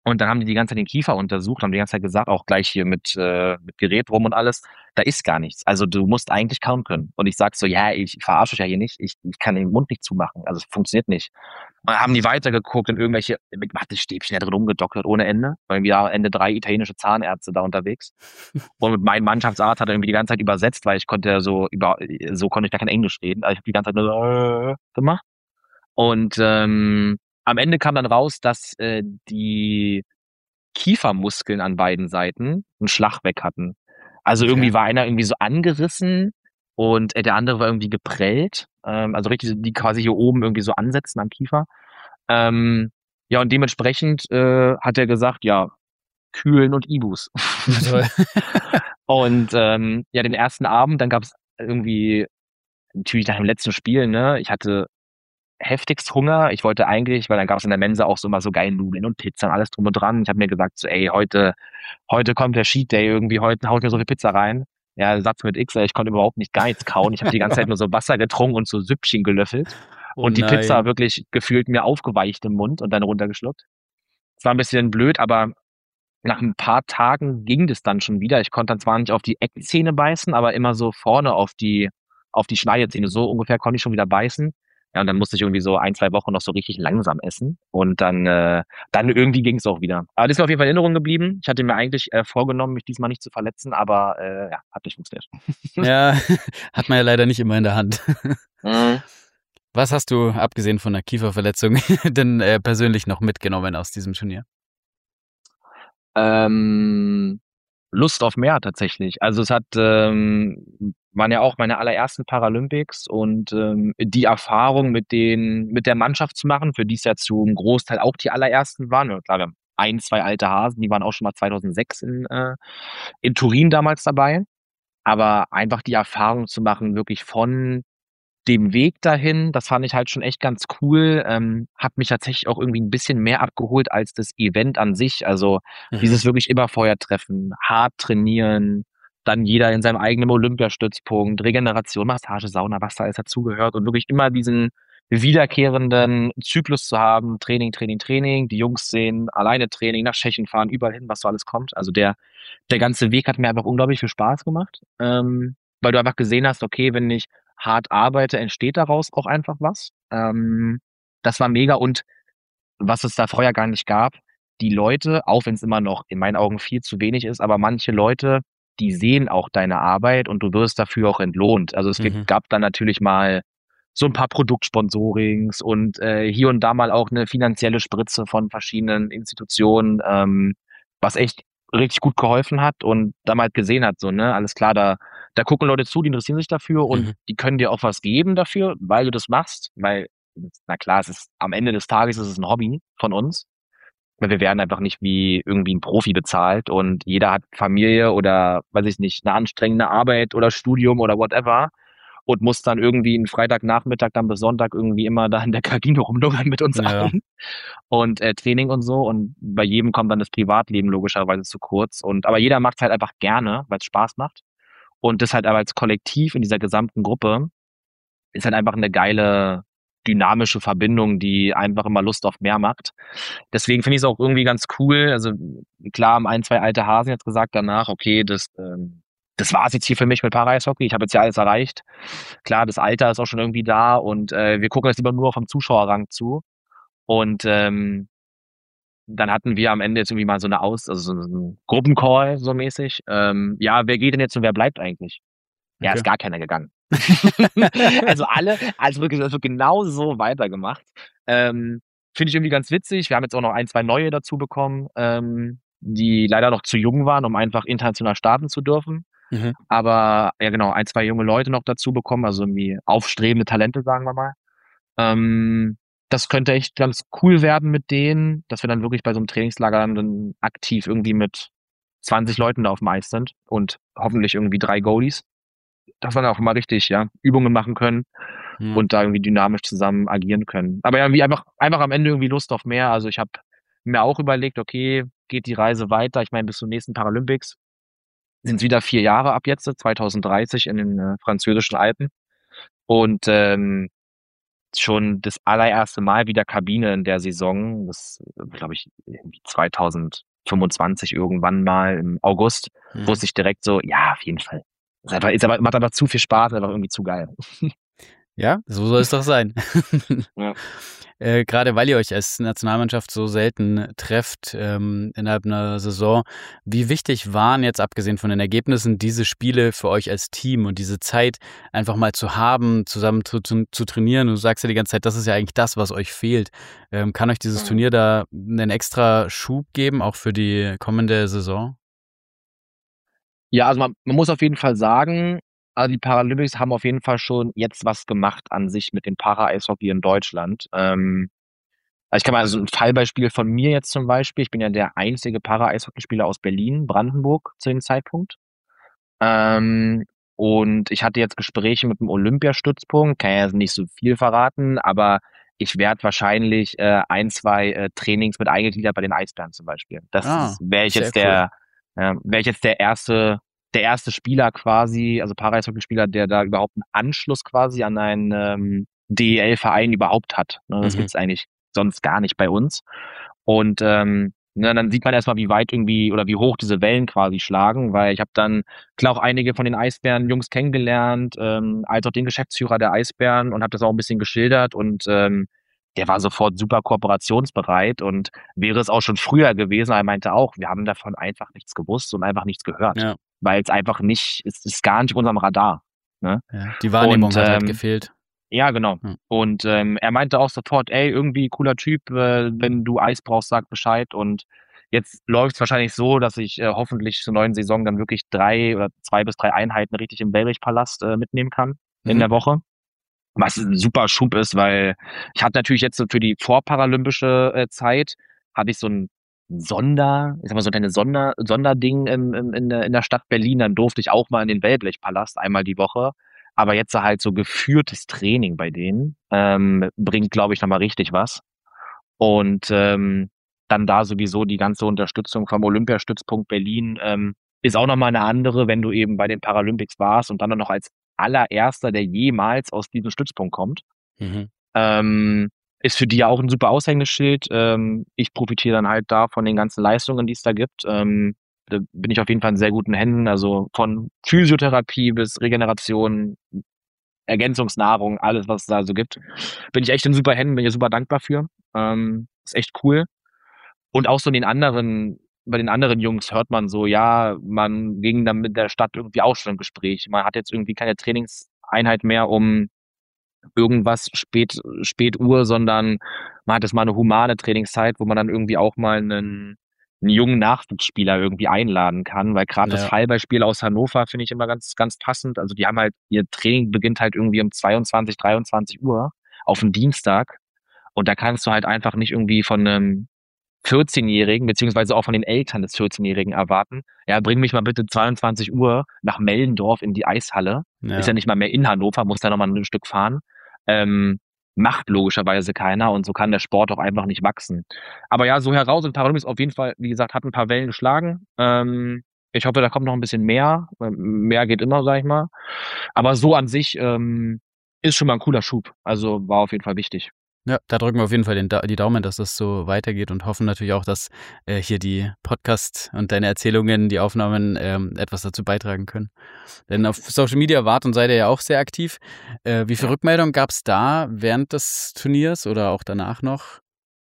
Und dann haben die die ganze Zeit den Kiefer untersucht, haben die ganze Zeit gesagt, auch gleich hier mit, äh, mit Gerät rum und alles, da ist gar nichts. Also du musst eigentlich kauen können. Und ich sag so, ja, ich verarsche euch ja hier nicht, ich, ich kann den Mund nicht zumachen. Also es funktioniert nicht. Und dann haben die weitergeguckt und irgendwelche gemachte Stäbchen da drin rumgedoktert ohne Ende. Irgendwie da Ende drei italienische Zahnärzte da unterwegs. Und mein Mannschaftsarzt hat irgendwie die ganze Zeit übersetzt, weil ich konnte ja so über so konnte ich gar kein Englisch reden. Also ich habe die ganze Zeit nur so äh, gemacht. Und ähm, am Ende kam dann raus, dass äh, die Kiefermuskeln an beiden Seiten einen Schlag weg hatten. Also Okay. irgendwie war einer irgendwie so angerissen und äh, der andere war irgendwie geprellt. Ähm, also richtig, so die quasi hier oben irgendwie so ansetzen am Kiefer. Ähm, ja, und dementsprechend äh, hat er gesagt, ja, kühlen und Ibus. Na toll. Und ähm, ja, den ersten Abend, dann gab's irgendwie natürlich nach dem letzten Spiel, ne, ich hatte heftigst Hunger. Ich wollte eigentlich, weil dann gab's in der Mensa auch so immer so geile Nudeln und Pizza und alles drum und dran. Ich habe mir gesagt, so, ey, heute, heute kommt der Cheat Day irgendwie, heute hau ich mir so viel Pizza rein. Ja, Satz mit X, ey, ich konnte überhaupt nicht gar nichts kauen. Ich habe die ganze Zeit nur so Wasser getrunken und so Süppchen gelöffelt. Oh Und die Pizza nein. wirklich gefühlt mir aufgeweicht im Mund und dann runtergeschluckt. Es war ein bisschen blöd, aber nach ein paar Tagen ging das dann schon wieder. Ich konnte dann zwar nicht auf die Eckzähne beißen, aber immer so vorne auf die, auf die Schneidezähne. So ungefähr konnte ich schon wieder beißen. Ja, und dann musste ich irgendwie so ein, zwei Wochen noch so richtig langsam essen. Und dann, äh, dann irgendwie ging es auch wieder. Aber das ist mir auf jeden Fall in Erinnerung geblieben. Ich hatte mir eigentlich äh, vorgenommen, mich diesmal nicht zu verletzen, aber äh, ja, hat nicht funktioniert. Ja, hat man ja leider nicht immer in der Hand. Mhm. Was hast du, abgesehen von der Kieferverletzung, denn äh, persönlich noch mitgenommen aus diesem Turnier? Ähm, Lust auf mehr tatsächlich. Also es hat ähm, waren ja auch meine allerersten Paralympics und ähm, die Erfahrung mit den mit der Mannschaft zu machen, für die es ja zum Großteil auch die allerersten waren. Ja, klar, wir haben ein, zwei alte Hasen, die waren auch schon mal zweitausendsechs in äh, in Turin damals dabei. Aber einfach die Erfahrung zu machen, wirklich von dem Weg dahin, das fand ich halt schon echt ganz cool. Ähm, hat mich tatsächlich auch irgendwie ein bisschen mehr abgeholt als das Event an sich. Also Mhm. dieses wirklich immer vorher treffen, hart trainieren, dann jeder in seinem eigenen Olympiastützpunkt, Regeneration, Massage, Sauna, was da alles dazugehört und wirklich immer diesen wiederkehrenden Zyklus zu haben, Training, Training, Training, die Jungs sehen, alleine Training, nach Tschechien fahren, überall hin, was so alles kommt. Also der, der ganze Weg hat mir einfach unglaublich viel Spaß gemacht, ähm, weil du einfach gesehen hast, okay, wenn ich hart arbeite, entsteht daraus auch einfach was. Ähm, das war mega und was es da vorher gar nicht gab, die Leute, auch wenn es immer noch in meinen Augen viel zu wenig ist, aber manche Leute, die sehen auch deine Arbeit und du wirst dafür auch entlohnt. Also es gibt, Mhm. gab dann natürlich mal so ein paar Produktsponsorings und äh, hier und da mal auch eine finanzielle Spritze von verschiedenen Institutionen, ähm, was echt richtig gut geholfen hat und da mal gesehen hat, so, ne, alles klar, da, da gucken Leute zu, die interessieren sich dafür und Mhm. die können dir auch was geben dafür, weil du das machst, weil, na klar, es ist, am Ende des Tages ist es ein Hobby von uns, weil wir werden einfach nicht wie irgendwie ein Profi bezahlt und jeder hat Familie oder, weiß ich nicht, eine anstrengende Arbeit oder Studium oder whatever und muss dann irgendwie einen Freitagnachmittag dann bis Sonntag irgendwie immer da in der Kabine rumlungern mit uns Ja. allen und äh, Training und so und bei jedem kommt dann das Privatleben logischerweise zu kurz und aber jeder macht es halt einfach gerne, weil es Spaß macht und das halt aber als Kollektiv in dieser gesamten Gruppe ist halt einfach eine geile dynamische Verbindung, die einfach immer Lust auf mehr macht. Deswegen finde ich es auch irgendwie ganz cool. Also klar haben ein, zwei alte Hasen jetzt gesagt danach, okay, das, ähm, das war's jetzt hier für mich mit Para-Eishockey. Ich habe jetzt ja alles erreicht. Klar, das Alter ist auch schon irgendwie da und äh, wir gucken jetzt lieber nur vom Zuschauerrang zu. Und ähm, dann hatten wir am Ende jetzt irgendwie mal so eine Aus, also so einen Gruppencall so mäßig. Ähm, ja, wer geht denn jetzt und wer bleibt eigentlich? Ja, Okay. ist gar keiner gegangen. Also alle, also wirklich, also genau so weitergemacht. Ähm, Finde ich irgendwie ganz witzig. Wir haben jetzt auch noch ein, zwei neue dazu bekommen, ähm, die leider noch zu jung waren, um einfach international starten zu dürfen. Mhm. Aber ja genau, ein, zwei junge Leute noch dazu bekommen, also irgendwie aufstrebende Talente, sagen wir mal. Ähm, das könnte echt ganz cool werden mit denen, dass wir dann wirklich bei so einem Trainingslager dann, dann aktiv irgendwie mit zwanzig Leuten da auf dem Eis sind und hoffentlich irgendwie drei Goalies, dass wir dann auch mal richtig, ja, Übungen machen können Ja. und da irgendwie dynamisch zusammen agieren können. Aber ja, irgendwie einfach, einfach am Ende irgendwie Lust auf mehr. Also ich habe mir auch überlegt, okay, geht die Reise weiter? Ich meine, bis zum nächsten Paralympics sind es wieder vier Jahre ab jetzt, zwanzig dreißig in den äh, französischen Alpen. Und ähm, schon das allererste Mal wieder Kabine in der Saison, das glaube ich irgendwie zweitausendfünfundzwanzig irgendwann mal im August, Mhm. wusste ich direkt so, ja, auf jeden Fall. Ist einfach, ist aber, macht einfach zu viel Spaß, einfach irgendwie zu geil. Ja, so soll es doch sein. Ja. Äh, gerade weil ihr euch als Nationalmannschaft so selten trefft ähm, innerhalb einer Saison, wie wichtig waren jetzt, abgesehen von den Ergebnissen, diese Spiele für euch als Team und diese Zeit einfach mal zu haben, zusammen zu, zu, zu trainieren? Du sagst ja die ganze Zeit, das ist ja eigentlich das, was euch fehlt. Ähm, kann euch dieses Mhm. Turnier da einen extra Schub geben, auch für die kommende Saison? Ja, also man, man muss auf jeden Fall sagen, also die Paralympics haben auf jeden Fall schon jetzt was gemacht an sich mit dem Para-Eishockey in Deutschland. Ähm, also ich kann mal also ein Fallbeispiel von mir jetzt zum Beispiel. Ich bin ja der einzige Para-Eishockeyspieler aus Berlin, Brandenburg zu dem Zeitpunkt. Ähm, und ich hatte jetzt Gespräche mit dem Olympiastützpunkt, kann ja nicht so viel verraten, aber ich werde wahrscheinlich äh, ein, zwei äh, Trainings mit eingegliedert bei den Eisbären zum Beispiel. Das Ah, wäre ich sehr jetzt cool. der, äh, wäre ich jetzt der erste, der erste Spieler quasi, also Para-Eishockeyspieler, der da überhaupt einen Anschluss quasi an einen ähm, D E L-Verein überhaupt hat. Ne, das Mhm. gibt's eigentlich sonst gar nicht bei uns. Und ähm, ne, dann sieht man erstmal, wie weit irgendwie oder wie hoch diese Wellen quasi schlagen, weil ich habe dann klar auch einige von den Eisbären-Jungs kennengelernt, ähm, als auch den Geschäftsführer der Eisbären und habe das auch ein bisschen geschildert und ähm, der war sofort super kooperationsbereit und wäre es auch schon früher gewesen, aber er meinte auch, wir haben davon einfach nichts gewusst und einfach nichts gehört, Ja, weil es einfach nicht, es ist gar nicht auf unserem Radar. Ne? ja. Die Wahrnehmung Und hat halt ähm, gefehlt. ja, genau. Ja. Und ähm, er meinte auch sofort, ey, irgendwie cooler Typ, äh, wenn du Eis brauchst, sag Bescheid. Und jetzt läuft es wahrscheinlich so, dass ich äh, hoffentlich zur neuen Saison dann wirklich drei oder zwei bis drei Einheiten richtig im Wellrichpalast äh, mitnehmen kann in Mhm. der Woche. Was ein super Schub ist, weil ich hatte natürlich jetzt so für die vorparalympische äh, Zeit, hatte ich so ein Sonder, ich sag mal so eine Sonder, Sonderding im, im, in, der, in der Stadt Berlin. Dann durfte ich auch mal in den Wellblechpalast einmal die Woche. Aber jetzt halt so geführtes Training bei denen ähm, bringt, glaube ich, nochmal richtig was. Und ähm, dann da sowieso die ganze Unterstützung vom Olympiastützpunkt Berlin ähm, ist auch nochmal eine andere, wenn du eben bei den Paralympics warst und dann noch als allererster, der jemals aus diesem Stützpunkt kommt. Mhm. Ähm, ist für die ja auch ein super Aushängeschild. Ähm, ich profitiere dann halt da von den ganzen Leistungen, die es da gibt. Ähm, da bin ich auf jeden Fall in sehr guten Händen. Also von Physiotherapie bis Regeneration, Ergänzungsnahrung, alles, was es da so gibt. Bin ich echt in super Händen, bin ich super dankbar für. Ähm, ist echt cool. Und auch so in den anderen, bei den anderen Jungs hört man so, ja, man ging dann mit der Stadt irgendwie auch schon im Gespräch. Man hat jetzt irgendwie keine Trainingseinheit mehr um irgendwas spät, spät Uhr, sondern man hat jetzt mal eine humane Trainingszeit, wo man dann irgendwie auch mal einen, einen jungen Nachwuchsspieler irgendwie einladen kann, weil gerade das Ja. Fallbeispiel aus Hannover finde ich immer ganz, ganz passend. Also die haben halt, ihr Training beginnt halt irgendwie um zweiundzwanzig, dreiundzwanzig Uhr auf den Dienstag und da kannst du halt einfach nicht irgendwie von einem vierzehnjährigen, beziehungsweise auch von den Eltern des vierzehnjährigen erwarten, ja, bring mich mal bitte zweiundzwanzig Uhr nach Mellendorf in die Eishalle. Ja. Ist ja nicht mal mehr in Hannover, muss da nochmal ein Stück fahren. Ähm, macht logischerweise keiner und so kann der Sport auch einfach nicht wachsen. Aber ja, so heraus und Paralympics auf jeden Fall, wie gesagt, hat ein paar Wellen geschlagen. Ähm, ich hoffe, da kommt noch ein bisschen mehr. Mehr geht immer, sag ich mal. Aber so an sich ähm, ist schon mal ein cooler Schub. Also war auf jeden Fall wichtig. Ja, da drücken wir auf jeden Fall den, Da- die Daumen, dass das so weitergeht und hoffen natürlich auch, dass äh, hier die Podcasts und deine Erzählungen, die Aufnahmen ähm, etwas dazu beitragen können. Denn auf Social Media wart und seid ihr ja auch sehr aktiv. Äh, wie viel Ja. Rückmeldung gab es da während des Turniers oder auch danach noch?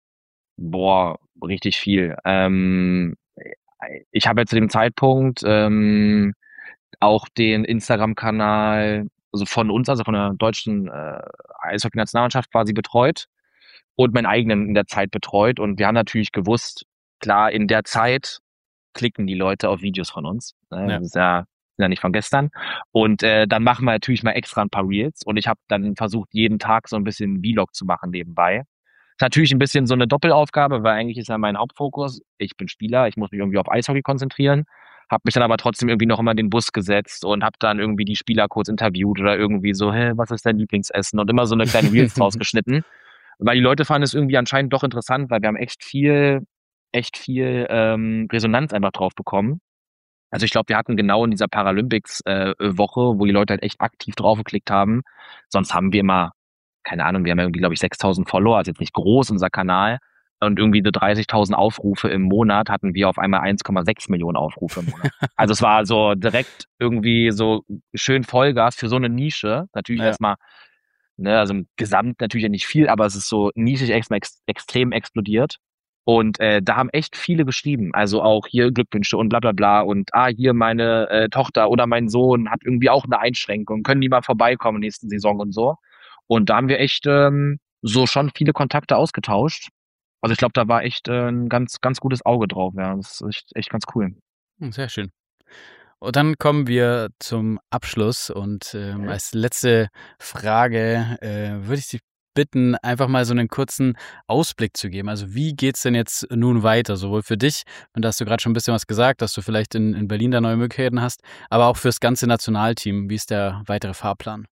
Boah, richtig viel. Ähm, ich habe ja zu dem Zeitpunkt ähm, auch den Instagram-Kanal, also von uns, also von der deutschen äh, Eishockey-Nationalmannschaft quasi betreut und meinen eigenen in der Zeit betreut. Und wir haben natürlich gewusst, klar, in der Zeit klicken die Leute auf Videos von uns. Ne? Ja. Das ist ja, ist ja nicht von gestern. Und äh, dann machen wir natürlich mal extra ein paar Reels. Und ich habe dann versucht, jeden Tag so ein bisschen Vlog zu machen nebenbei. Ist natürlich ein bisschen so eine Doppelaufgabe, weil eigentlich ist ja mein Hauptfokus, ich bin Spieler, ich muss mich irgendwie auf Eishockey konzentrieren, habe mich dann aber trotzdem irgendwie noch immer in den Bus gesetzt und habe dann irgendwie die Spieler kurz interviewt oder irgendwie so, hä, was ist dein Lieblingsessen? Und immer so eine kleine Reels draus geschnitten. Weil die Leute fanden es irgendwie anscheinend doch interessant, weil wir haben echt viel, echt viel ähm, Resonanz einfach drauf bekommen. Also ich glaube, wir hatten genau in dieser Paralympics-Woche, wo die Leute halt echt aktiv draufgeklickt haben. Sonst haben wir immer keine Ahnung, wir haben ja irgendwie, glaube ich, sechstausend Follower, also jetzt nicht groß, unser Kanal. Und irgendwie so dreißigtausend Aufrufe im Monat hatten wir auf einmal eins Komma sechs Millionen Aufrufe im Monat. Also es war so direkt irgendwie so schön Vollgas für so eine Nische. Natürlich Ja. erstmal, ne, also im Gesamt natürlich ja nicht viel, aber es ist so nischig erstmal ex extrem explodiert. Und äh, da haben echt viele geschrieben, also auch hier Glückwünsche und bla bla bla und ah, hier meine äh, Tochter oder mein Sohn hat irgendwie auch eine Einschränkung, können die mal vorbeikommen nächste Saison und so. Und da haben wir echt ähm, so schon viele Kontakte ausgetauscht. Also ich glaube, da war echt äh, ein ganz, ganz gutes Auge drauf. Ja, das ist echt, echt ganz cool. Hm, sehr schön. Und dann kommen wir zum Abschluss und ähm, als letzte Frage äh, würde ich dich bitten, einfach mal so einen kurzen Ausblick zu geben. Also wie geht's denn jetzt nun weiter, sowohl für dich, und da hast du gerade schon ein bisschen was gesagt, dass du vielleicht in, in Berlin da neue Möglichkeiten hast, aber auch fürs ganze Nationalteam. Wie ist der weitere Fahrplan?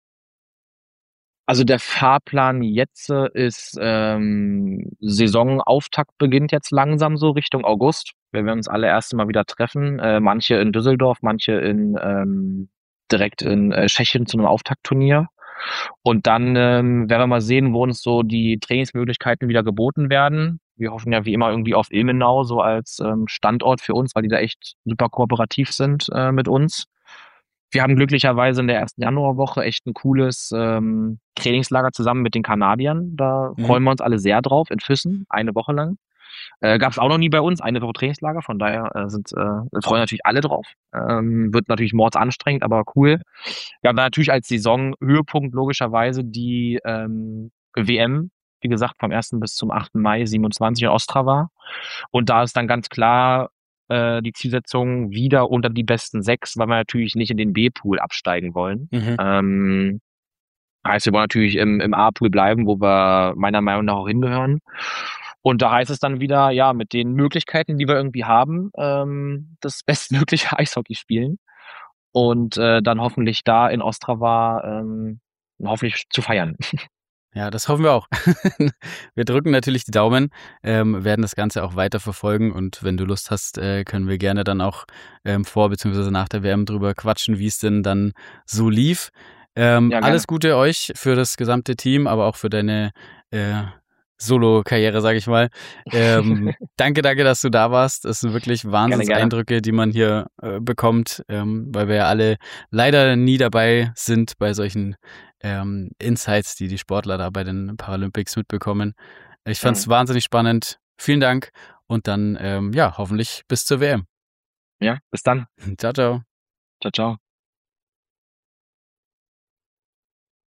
Also der Fahrplan jetzt äh, ist, ähm, Saisonauftakt beginnt jetzt langsam so Richtung August, wenn wir uns alle erst mal wieder treffen. Äh, manche in Düsseldorf, manche in ähm, direkt in äh, Tschechien zu einem Auftaktturnier. Und dann ähm, werden wir mal sehen, wo uns so die Trainingsmöglichkeiten wieder geboten werden. Wir hoffen ja wie immer irgendwie auf Ilmenau so als ähm, Standort für uns, weil die da echt super kooperativ sind äh, mit uns. Wir haben glücklicherweise in der ersten Januarwoche echt ein cooles ähm, Trainingslager zusammen mit den Kanadiern. Da Mhm. freuen wir uns alle sehr drauf in Füssen, eine Woche lang. Äh, Gab es auch noch nie bei uns, eine Woche Trainingslager, von daher äh, sind äh, freuen natürlich alle drauf. Ähm, wird natürlich mordsanstrengend, aber cool. Wir haben dann natürlich als Saisonhöhepunkt logischerweise die ähm, W M, wie gesagt, vom ersten bis zum achten Mai siebenundzwanzig in Ostrava. Und da ist dann ganz klar äh, die Zielsetzung wieder unter die besten sechs, weil wir natürlich nicht in den B-Pool absteigen wollen. Mhm. Ähm, heißt, wir wollen natürlich im, im A-Pool bleiben, wo wir meiner Meinung nach auch hingehören. Und da heißt es dann wieder, ja, mit den Möglichkeiten, die wir irgendwie haben, ähm, das bestmögliche Eishockey spielen. Und äh, dann hoffentlich da in Ostrava ähm, hoffentlich zu feiern. Ja, das hoffen wir auch. Wir drücken natürlich die Daumen, ähm, werden das Ganze auch weiter verfolgen und wenn du Lust hast, äh, können wir gerne dann auch ähm, vor bzw. nach der W M drüber quatschen, wie es denn dann so lief. Ähm, Ja, alles gerne. Gute euch für das gesamte Team, aber auch für deine äh, Solo-Karriere, sage ich mal. Ähm, danke, danke, dass du da warst. Das sind wirklich Gerne, gerne. Wahnsinnseindrücke, die man hier äh, bekommt, ähm, weil wir ja alle leider nie dabei sind bei solchen ähm, Insights, die die Sportler da bei den Paralympics mitbekommen. Ich fand es Mhm. wahnsinnig spannend. Vielen Dank und dann, ähm, ja, hoffentlich bis zur W M. Ja, bis dann. Ciao, ciao. Ciao, ciao.